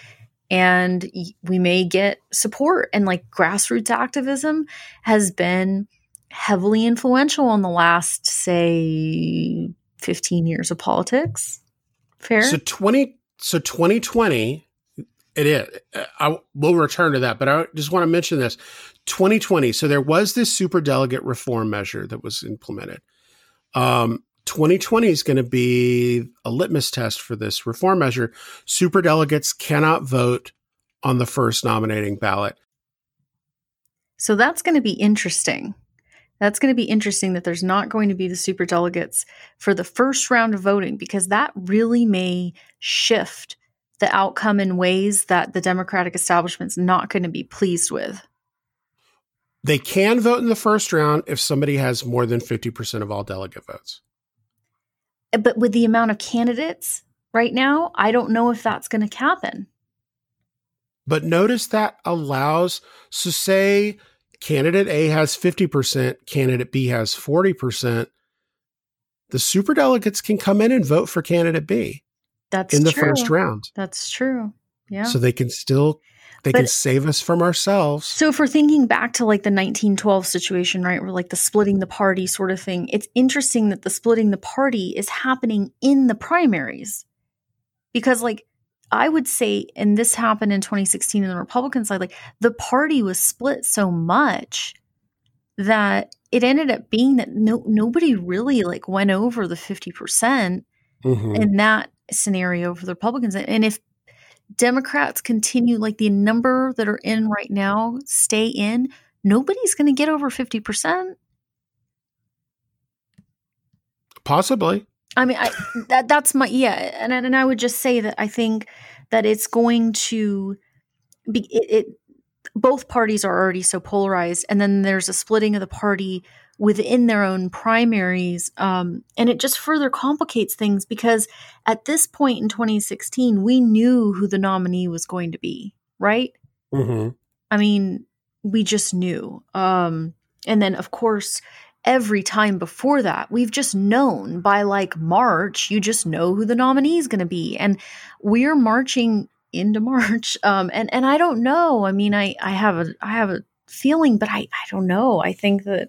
and we may get support. And like grassroots activism has been heavily influential in the last, say, 15 years of politics. Fair? So 2020, it is. We'll return to that, but I just want to mention this. 2020, so there was this superdelegate reform measure that was implemented. 2020 is going to be a litmus test for this reform measure. Superdelegates cannot vote on the first nominating ballot. So that's going to be interesting. That's going to be interesting that there's not going to be the superdelegates for the first round of voting, because that really may shift the outcome in ways that the Democratic establishment's not going to be pleased with. They can vote in the first round if somebody has more than 50% of all delegate votes. But with the amount of candidates right now, I don't know if that's going to happen. But notice that allows, so say candidate A has 50%, candidate B has 40%. The superdelegates can come in and vote for candidate B. That's in the true. first round. That's true. Yeah. So they can still, can save us from ourselves. So if we're thinking back to like the 1912 situation, right, where like the splitting the party sort of thing, it's interesting that the splitting the party is happening in the primaries. Because like I would say, and this happened in 2016 in the Republican side, like the party was split so much that it ended up being that nobody really like went over the 50% in that scenario for the Republicans. And if Democrats continue, like the number that are in right now, stay in, nobody's going to get over 50%. Possibly. I mean, that's my, yeah. And I would just say that I think that it's going to be, both parties are already so polarized. And then there's a splitting of the party within their own primaries. And it just further complicates things, because at this point in 2016, we knew who the nominee was going to be, right? I mean, we just knew. And then, of course, every time before that, we've just known by like March, you just know who the nominee is going to be. And we're marching into March. And I don't know. I mean, I have a feeling, but I don't know. I think that,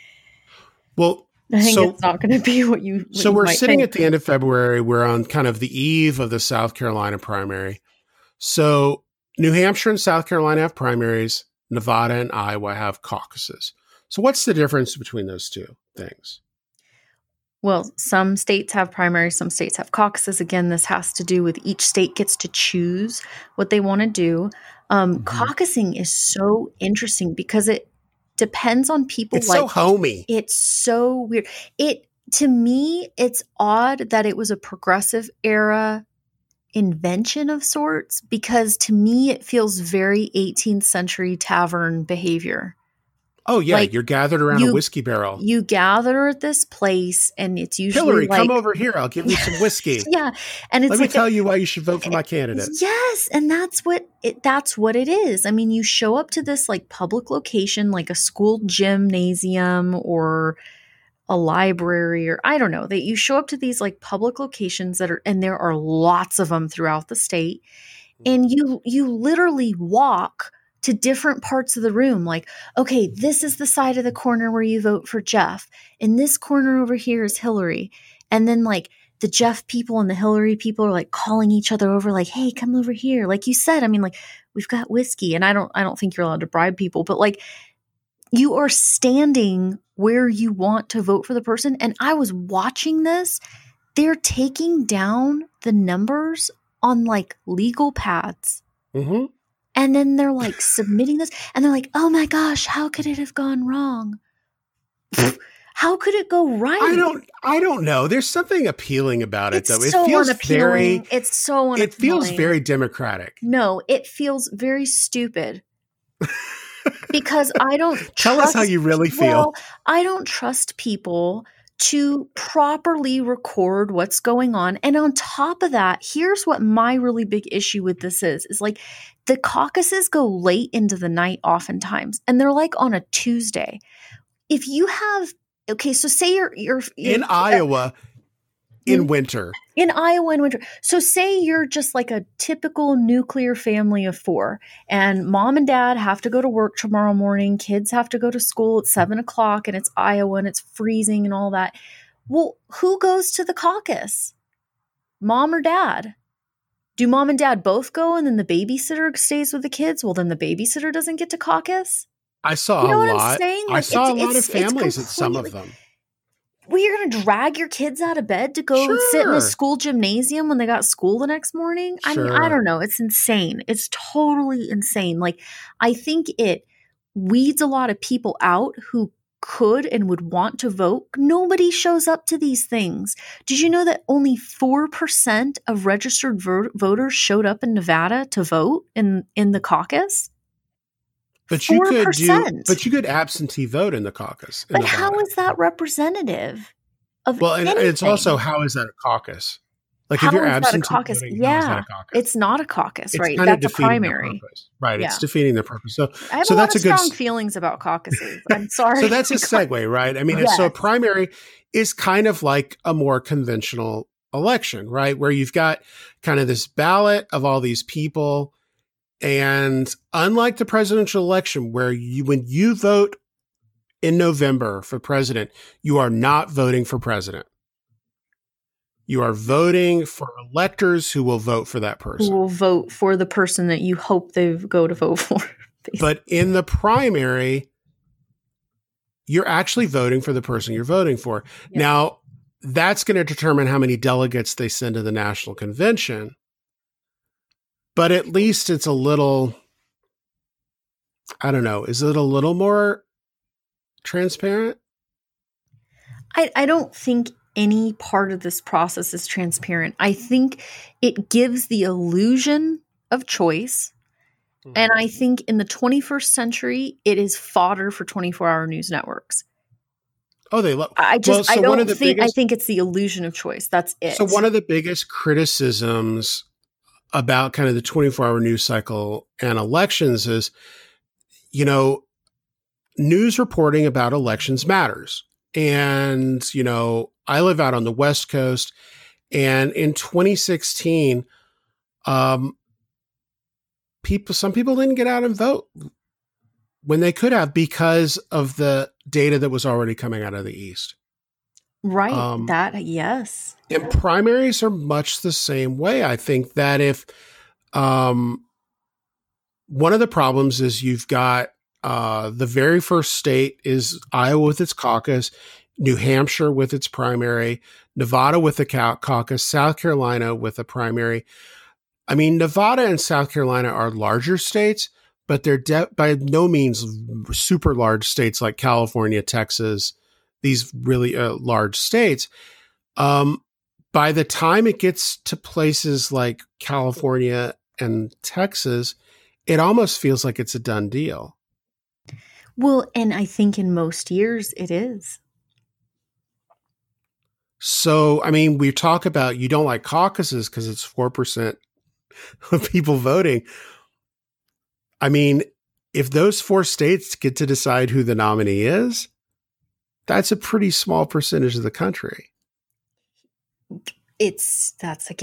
it's not going to be what you. So we're sitting at the end of February. We're on kind of the eve of the South Carolina primary. So New Hampshire and South Carolina have primaries. Nevada and Iowa have caucuses. So what's the difference between those two things? Well, some states have primaries, some states have caucuses. Again, this has to do with each state gets to choose what they want to do. Caucusing is so interesting because it depends on people. It's so homey. It's so weird. To me, it's odd that it was a progressive era invention of sorts, because to me, it feels very 18th century tavern behavior. Oh, yeah. Like, you're gathered around a whiskey barrel. You gather at this place, and it's usually Hillary, come over here. I'll give you some whiskey. Yeah. And it's Let me tell you why you should vote for my candidate. Yes. And that's what it is. I mean, you show up to this like public location, like a school gymnasium or a library, or I don't know, that you show up to these like public locations and there are lots of them throughout the state. And you literally walk to different parts of the room. Like, okay, this is the side of the corner where you vote for Jeff. And this corner over here is Hillary. And then like the Jeff people and the Hillary people are like calling each other over, like, hey, come over here. Like you said, I mean, like we've got whiskey, and I don't think you're allowed to bribe people, but like you are standing where you want to vote for the person. And I was watching this. They're taking down the numbers on like legal pads. And then they're like submitting this, and they're like, oh my gosh, how could it have gone wrong? How could it go right? I don't know. There's something appealing about it, though. It's so unappealing. It's so unappealing. It feels very democratic. No, it feels very stupid. Because I don't Tell us how you really feel. Well, I don't trust people to properly record what's going on. And on top of that, here's what my really big issue with this is like the caucuses go late into the night oftentimes, and they're like on a Tuesday. If you have, okay, so say you're in Iowa, in winter. In Iowa in winter. So say you're just like a typical nuclear family of 4, and mom and dad have to go to work tomorrow morning. Kids have to go to school at 7:00, and it's Iowa and it's freezing and all that. Well, who goes to the caucus? Mom or dad? Do mom and dad both go and then the babysitter stays with the kids? Well, then the babysitter doesn't get to caucus. I saw a lot. I saw a lot of families at some of them. Well, you're going to drag your kids out of bed to go sit in a school gymnasium when they got school the next morning? I mean, I don't know. It's insane. It's totally insane. Like, I think it weeds a lot of people out who could and would want to vote. Nobody shows up to these things. Did you know that only 4% of registered voters showed up in Nevada to vote in the caucus? But you 4%. But you could absentee vote in the caucus. But how is that representative of anything? And it's also, how is that a caucus? Like, how if you're absentee voting, yeah, how is that a caucus? It's not a caucus, it's right? Kind That's of a primary, right? Yeah. It's defeating the purpose. So I have so a that's lot of strong feelings about caucuses. I'm sorry. So that's a segue, right? I mean, so a primary is kind of like a more conventional election, right? Where you've got kind of this ballot of all these people. And unlike the presidential election, where when you vote in November for president, you are not voting for president. You are voting for electors who will vote for that person. Who will vote for the person that you hope they go to vote for. Basically. But in the primary, you're actually voting for the person you're voting for. Yeah. Now, that's going to determine how many delegates they send to the national convention. But at least it's a little, I don't know, is it a little more transparent? I don't think any part of this process is transparent. I think it gives the illusion of choice. Mm-hmm. And I think in the 21st century, it is fodder for 24-hour news networks. Oh, they love. I think it's the illusion of choice. That's it. So one of the biggest criticisms about kind of the 24-hour news cycle and elections is, news reporting about elections matters. And, I live out on the West Coast, and in 2016, some people didn't get out and vote when they could have because of the data that was already coming out of the East. Right. Yes. And primaries are much the same way. I think that if one of the problems is you've got the very first state is Iowa with its caucus, New Hampshire with its primary, Nevada with the caucus, South Carolina with a primary. I mean, Nevada and South Carolina are larger states, but they're by no means super large states like California, Texas, these really large states. By the time it gets to places like California and Texas, it almost feels like it's a done deal. Well, and I think in most years it is. So, I mean, we talk about you don't like caucuses because it's 4% of people voting. I mean, if those 4 states get to decide who the nominee is, that's a pretty small percentage of the country. It's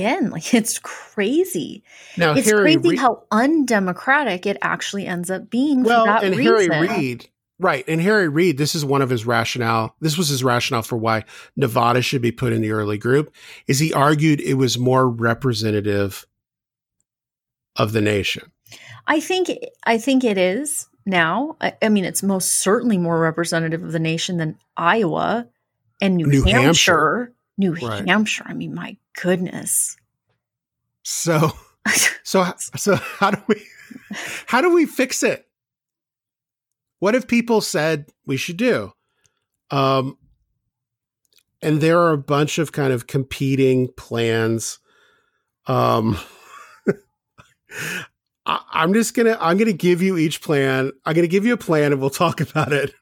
crazy. Now, it's crazy how undemocratic it actually ends up being. Well, for that and reason. Harry Reid, right? And Harry Reid, this is one of his rationale. This was his rationale for why Nevada should be put in the early group. Is he argued it was more representative of the nation? I think it is now. I mean, it's most certainly more representative of the nation than Iowa and New Hampshire. New Hampshire. I mean, my goodness. So how do we fix it? What if people said we should do? And there are a bunch of kind of competing plans. I'm gonna give you each plan. I'm gonna give you a plan and we'll talk about it.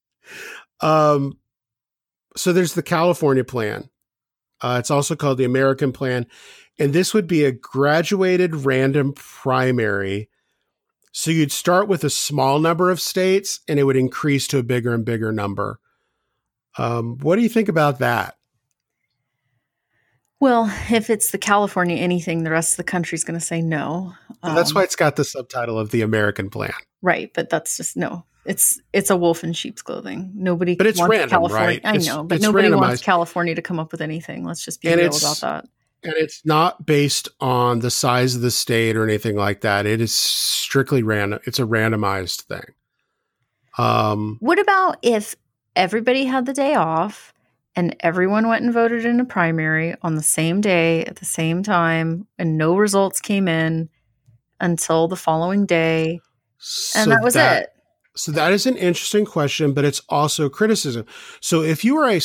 So there's the California plan. It's also called the American plan. And this would be a graduated random primary. So you'd start with a small number of states and it would increase to a bigger and bigger number. What do you think about that? Well, if it's the California anything, the rest of the country's going to say no. Well, that's why it's got the subtitle of the American plan. Right, but that's just no. It's a wolf in sheep's clothing. Nobody But it's wants random, California. right? I know, but It's nobody wants randomized. California to come up with anything. Let's just be And real about that. And it's not based on the size of the state or anything like that. It is strictly random. It's a randomized thing. What about if everybody had the day off and everyone went and voted in a primary on the same day at the same time and no results came in until the following day and that was it? So that is an interesting question, but it's also criticism. So if you are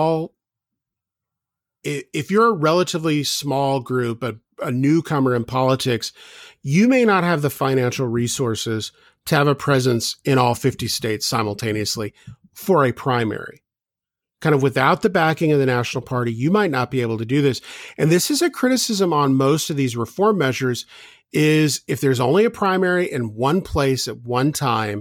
if you're a relatively small group, a newcomer in politics, you may not have the financial resources to have a presence in all 50 states simultaneously for a primary. Kind of without the backing of the National Party, you might not be able to do this. And this is a criticism on most of these reform measures is if there's only a primary in one place at one time,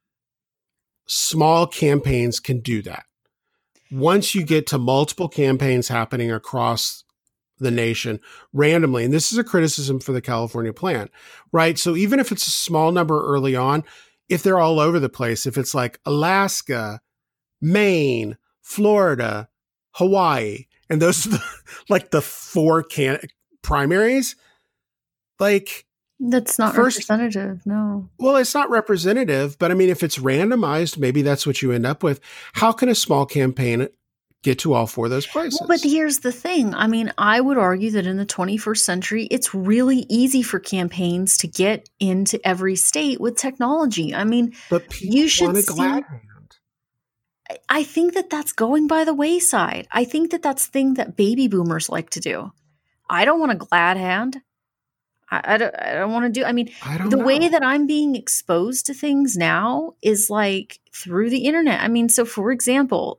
small campaigns can do that. Once you get to multiple campaigns happening across the nation randomly, and this is a criticism for the California plan, right? So even if it's a small number early on, if they're all over the place, if it's like Alaska, Maine, Florida, Hawaii, and those are the four primaries, like that's not representative. No. Well, it's not representative, but I mean, if it's randomized, maybe that's what you end up with. How can a small campaign get to all four of those places? Well, but here's the thing. I mean, I would argue that in the 21st century, it's really easy for campaigns to get into every state with technology. I mean, but people you should want a see. glad hand. I think that that's going by the wayside. I think that that's the thing that baby boomers like to do. I don't want a glad hand. I don't want to do. I mean, the way that I'm being exposed to things now is like through the internet. I mean, so for example,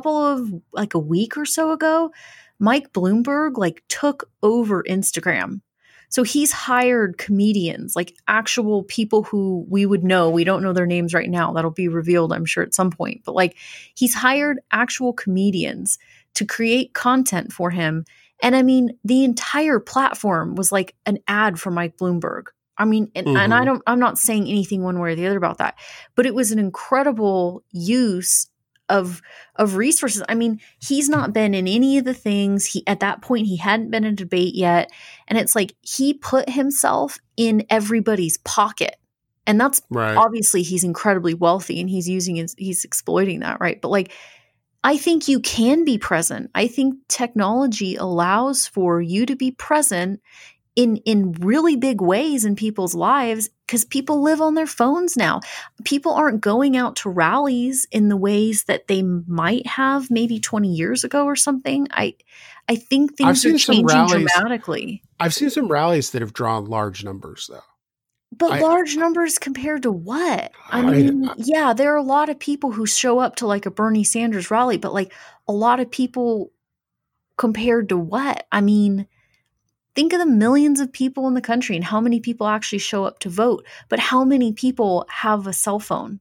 a week or so ago, Mike Bloomberg took over Instagram. So he's hired comedians, like actual people who we would know. We don't know their names right now. That'll be revealed, I'm sure, at some point. But he's hired actual comedians to create content for him. And I mean, the entire platform was like an ad for Mike Bloomberg. I mean, and I'm not saying anything one way or the other about that, but it was an incredible use of resources. I mean, he's not been in any of the things. At that point, he hadn't been in a debate yet. And it's like he put himself in everybody's pocket. And that's right. Obviously he's incredibly wealthy and he's exploiting that, right? But I think you can be present. I think technology allows for you to be present in really big ways in people's lives because people live on their phones now. People aren't going out to rallies in the ways that they might have maybe 20 years ago or something. I think things are changing dramatically. I've seen some rallies that have drawn large numbers, though. But large numbers compared to what? I mean, yeah, there are a lot of people who show up to a Bernie Sanders rally, but a lot of people compared to what? I mean, think of the millions of people in the country and how many people actually show up to vote, but how many people have a cell phone?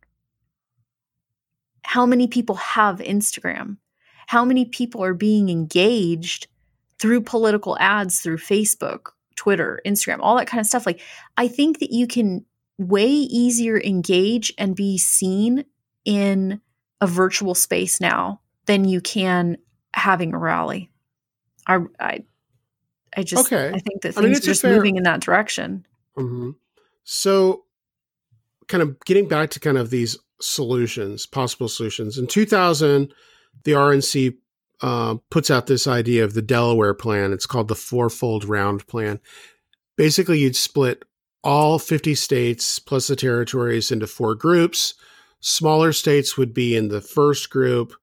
How many people have Instagram? How many people are being engaged through political ads, through Facebook, Twitter, Instagram, all that kind of stuff? I think that you can way easier engage and be seen in a virtual space now than you can having a rally. I think that things are just moving in that direction. Mm-hmm. So kind of getting back to kind of these solutions, possible solutions. In 2000, the RNC puts out this idea of the Delaware plan. It's called the fourfold round plan. Basically, you'd split all 50 states plus the territories into four groups. Smaller states would be in the first group.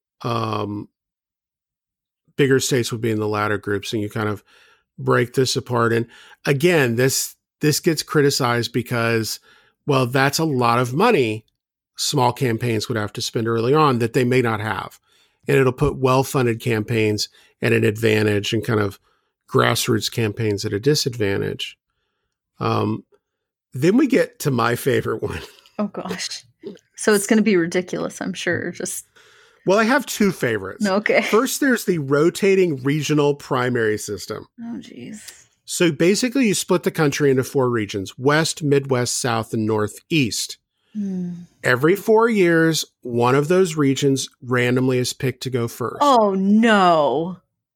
Bigger states would be in the latter groups, and you kind of break this apart. And again, this gets criticized because, well, that's a lot of money small campaigns would have to spend early on that they may not have. And it'll put well-funded campaigns at an advantage and kind of grassroots campaigns at a disadvantage. Then we get to my favorite one. Oh, gosh. So it's going to be ridiculous, I'm sure. Just Well, I have two favorites. Okay. First, there's the rotating regional primary system. Oh, geez. So basically, you split the country into 4 regions: West, Midwest, South, and Northeast. Every 4 years, one of those regions randomly is picked to go first. Oh, no.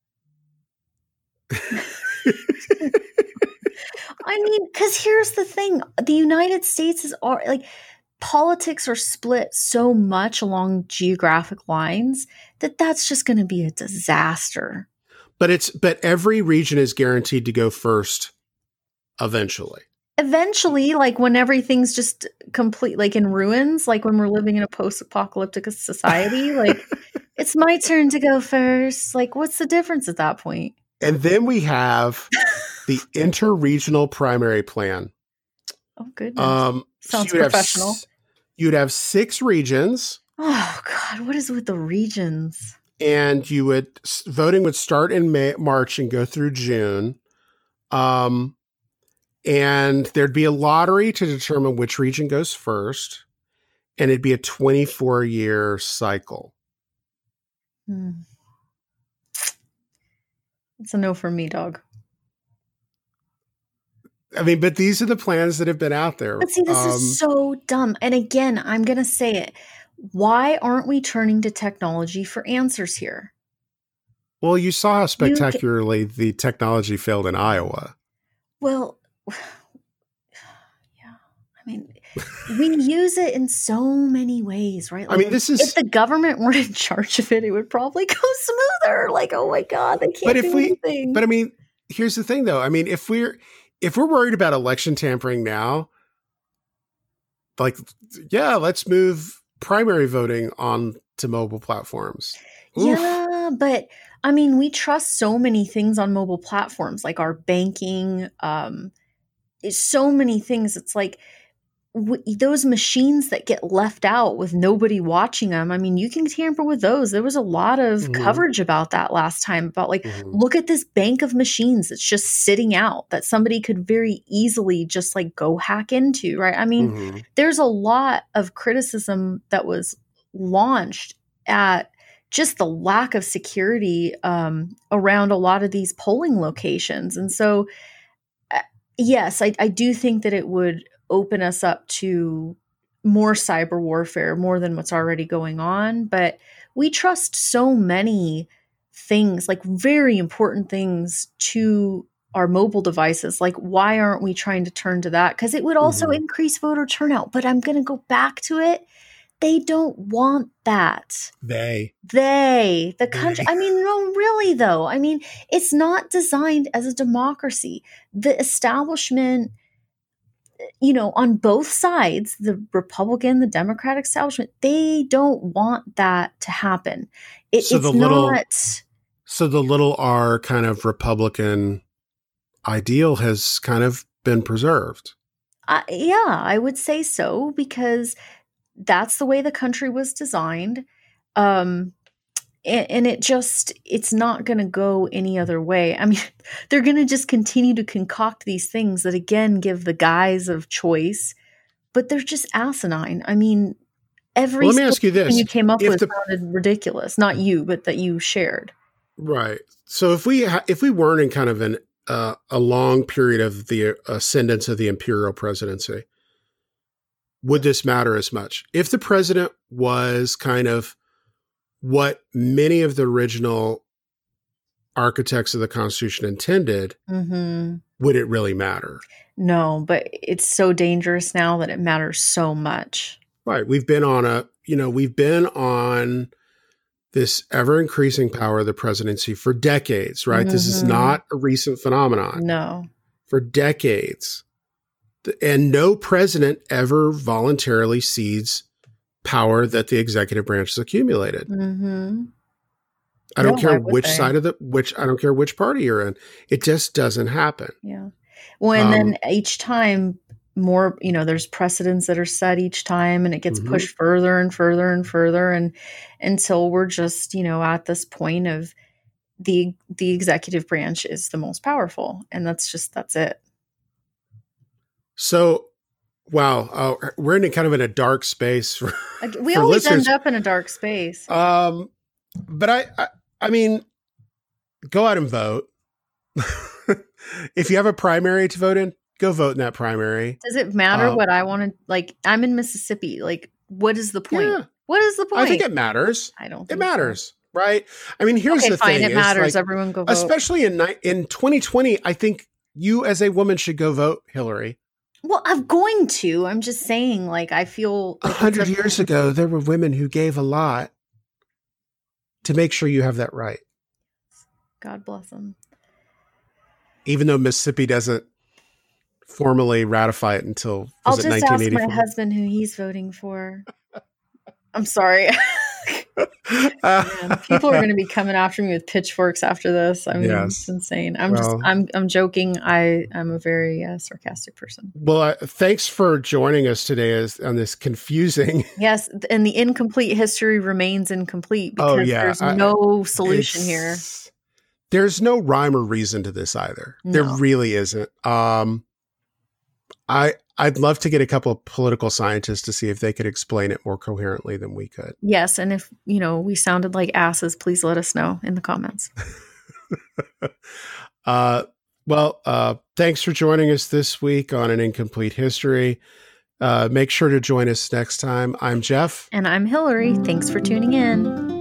I mean, because here's the thing. The United States is like, politics are split so much along geographic lines that that's just going to be a disaster. But every region is guaranteed to go first eventually. Eventually, like when everything's just complete, like in ruins, like when we're living in a post-apocalyptic society, like it's my turn to go first. Like, what's the difference at that point? And then we have the interregional primary plan. Oh, goodness. Sounds so professional. You'd have 6 regions. Oh, God. What is with the regions? And voting would start in March and go through June. And there'd be a lottery to determine which region goes first. And it'd be a 24-year cycle. It's a no for me, dog. I mean, but these are the plans that have been out there. But see, this is so dumb. And again, I'm going to say it. Why aren't we turning to technology for answers here? Well, you saw how spectacularly the technology failed in Iowa. Well, yeah. I mean, we use it in so many ways, right? Like, I mean, this is... If the government were in charge of it, it would probably go smoother. Like, oh my God, they can't do anything. But I mean, here's the thing, though. I mean, if we're worried about election tampering now, like, yeah, let's move primary voting on to mobile platforms. Oof. Yeah, but I mean, we trust so many things on mobile platforms, like our banking, so many things. It's like those machines that get left out with nobody watching them. I mean, you can tamper with those. There was a lot of coverage about that last time about like, look at this bank of machines that's just sitting out that somebody could very easily just like go hack into, right? I mean, there's a lot of criticism that was launched at just the lack of security around a lot of these polling locations. And so, yes, I do think that it would open us up to more cyber warfare, more than what's already going on. But we trust so many things, like very important things, to our mobile devices. Like, why aren't we trying to turn to that? Because it would also increase voter turnout. But I'm going to go back to it. They don't want that. The country. I mean, no, really, though. I mean, it's not designed as a democracy. The establishment, you know, on both sides, the Republican, the Democratic establishment, they don't want that to happen. So the little R kind of Republican ideal has kind of been preserved. Yeah, I would say so, because that's the way the country was designed. And it's not going to go any other way. I mean, they're going to just continue to concoct these things that, again, give the guise of choice, but they're just asinine. I mean, let me ask you this. You came up with sounded ridiculous. Not you, but that you shared. Right. So if we weren't in kind of a long period of the ascendance of the imperial presidency, would this matter as much? If the president was kind of what many of the original architects of the Constitution intended, would it really matter? No, but it's so dangerous now that it matters so much. Right. We've been on this ever increasing power of the presidency for decades, right? This is not a recent phenomenon. No. For decades. And no president ever voluntarily cedes power that the executive branch has accumulated. I don't care which side of I don't care which party you're in. It just doesn't happen. Yeah. Well, and then each time more, you know, there's precedents that are set each time, and it gets pushed further and further and further. And until we're just, you know, at this point of the executive branch is the most powerful. And that's it. So Wow. We're in kind of in a dark space. We for always listeners. end up in a dark space. But I mean, go out and vote. If you have a primary to vote in, go vote in that primary. Does it matter what I want to, like, I'm in Mississippi. Like, what is the point? Yeah. What is the point? I think it matters. I don't think it matters, so. Right? I mean, here's the fine, thing. It matters. Like, everyone go vote. Especially in 2020, I think you as a woman should go vote, Hillary. Well, I'm going to. I'm just saying, like, I feel like 100 years ago, there were women who gave a lot to make sure you have that right. God bless them. Even though Mississippi doesn't formally ratify it until I'll just ask my husband who he's voting for. I'm sorry. Man, people are going to be coming after me with pitchforks after this. I mean, It's insane. I'm joking. I'm a very sarcastic person. Well, thanks for joining us today on this confusing. Yes. And the incomplete history remains incomplete because there's no solution here. There's no rhyme or reason to this either. No. There really isn't. I'd love to get a couple of political scientists to see if they could explain it more coherently than we could. Yes. And if, we sounded like asses, please let us know in the comments. Thanks for joining us this week on An Incomplete History. Make sure to join us next time. I'm Jeff. And I'm Hillary. Thanks for tuning in.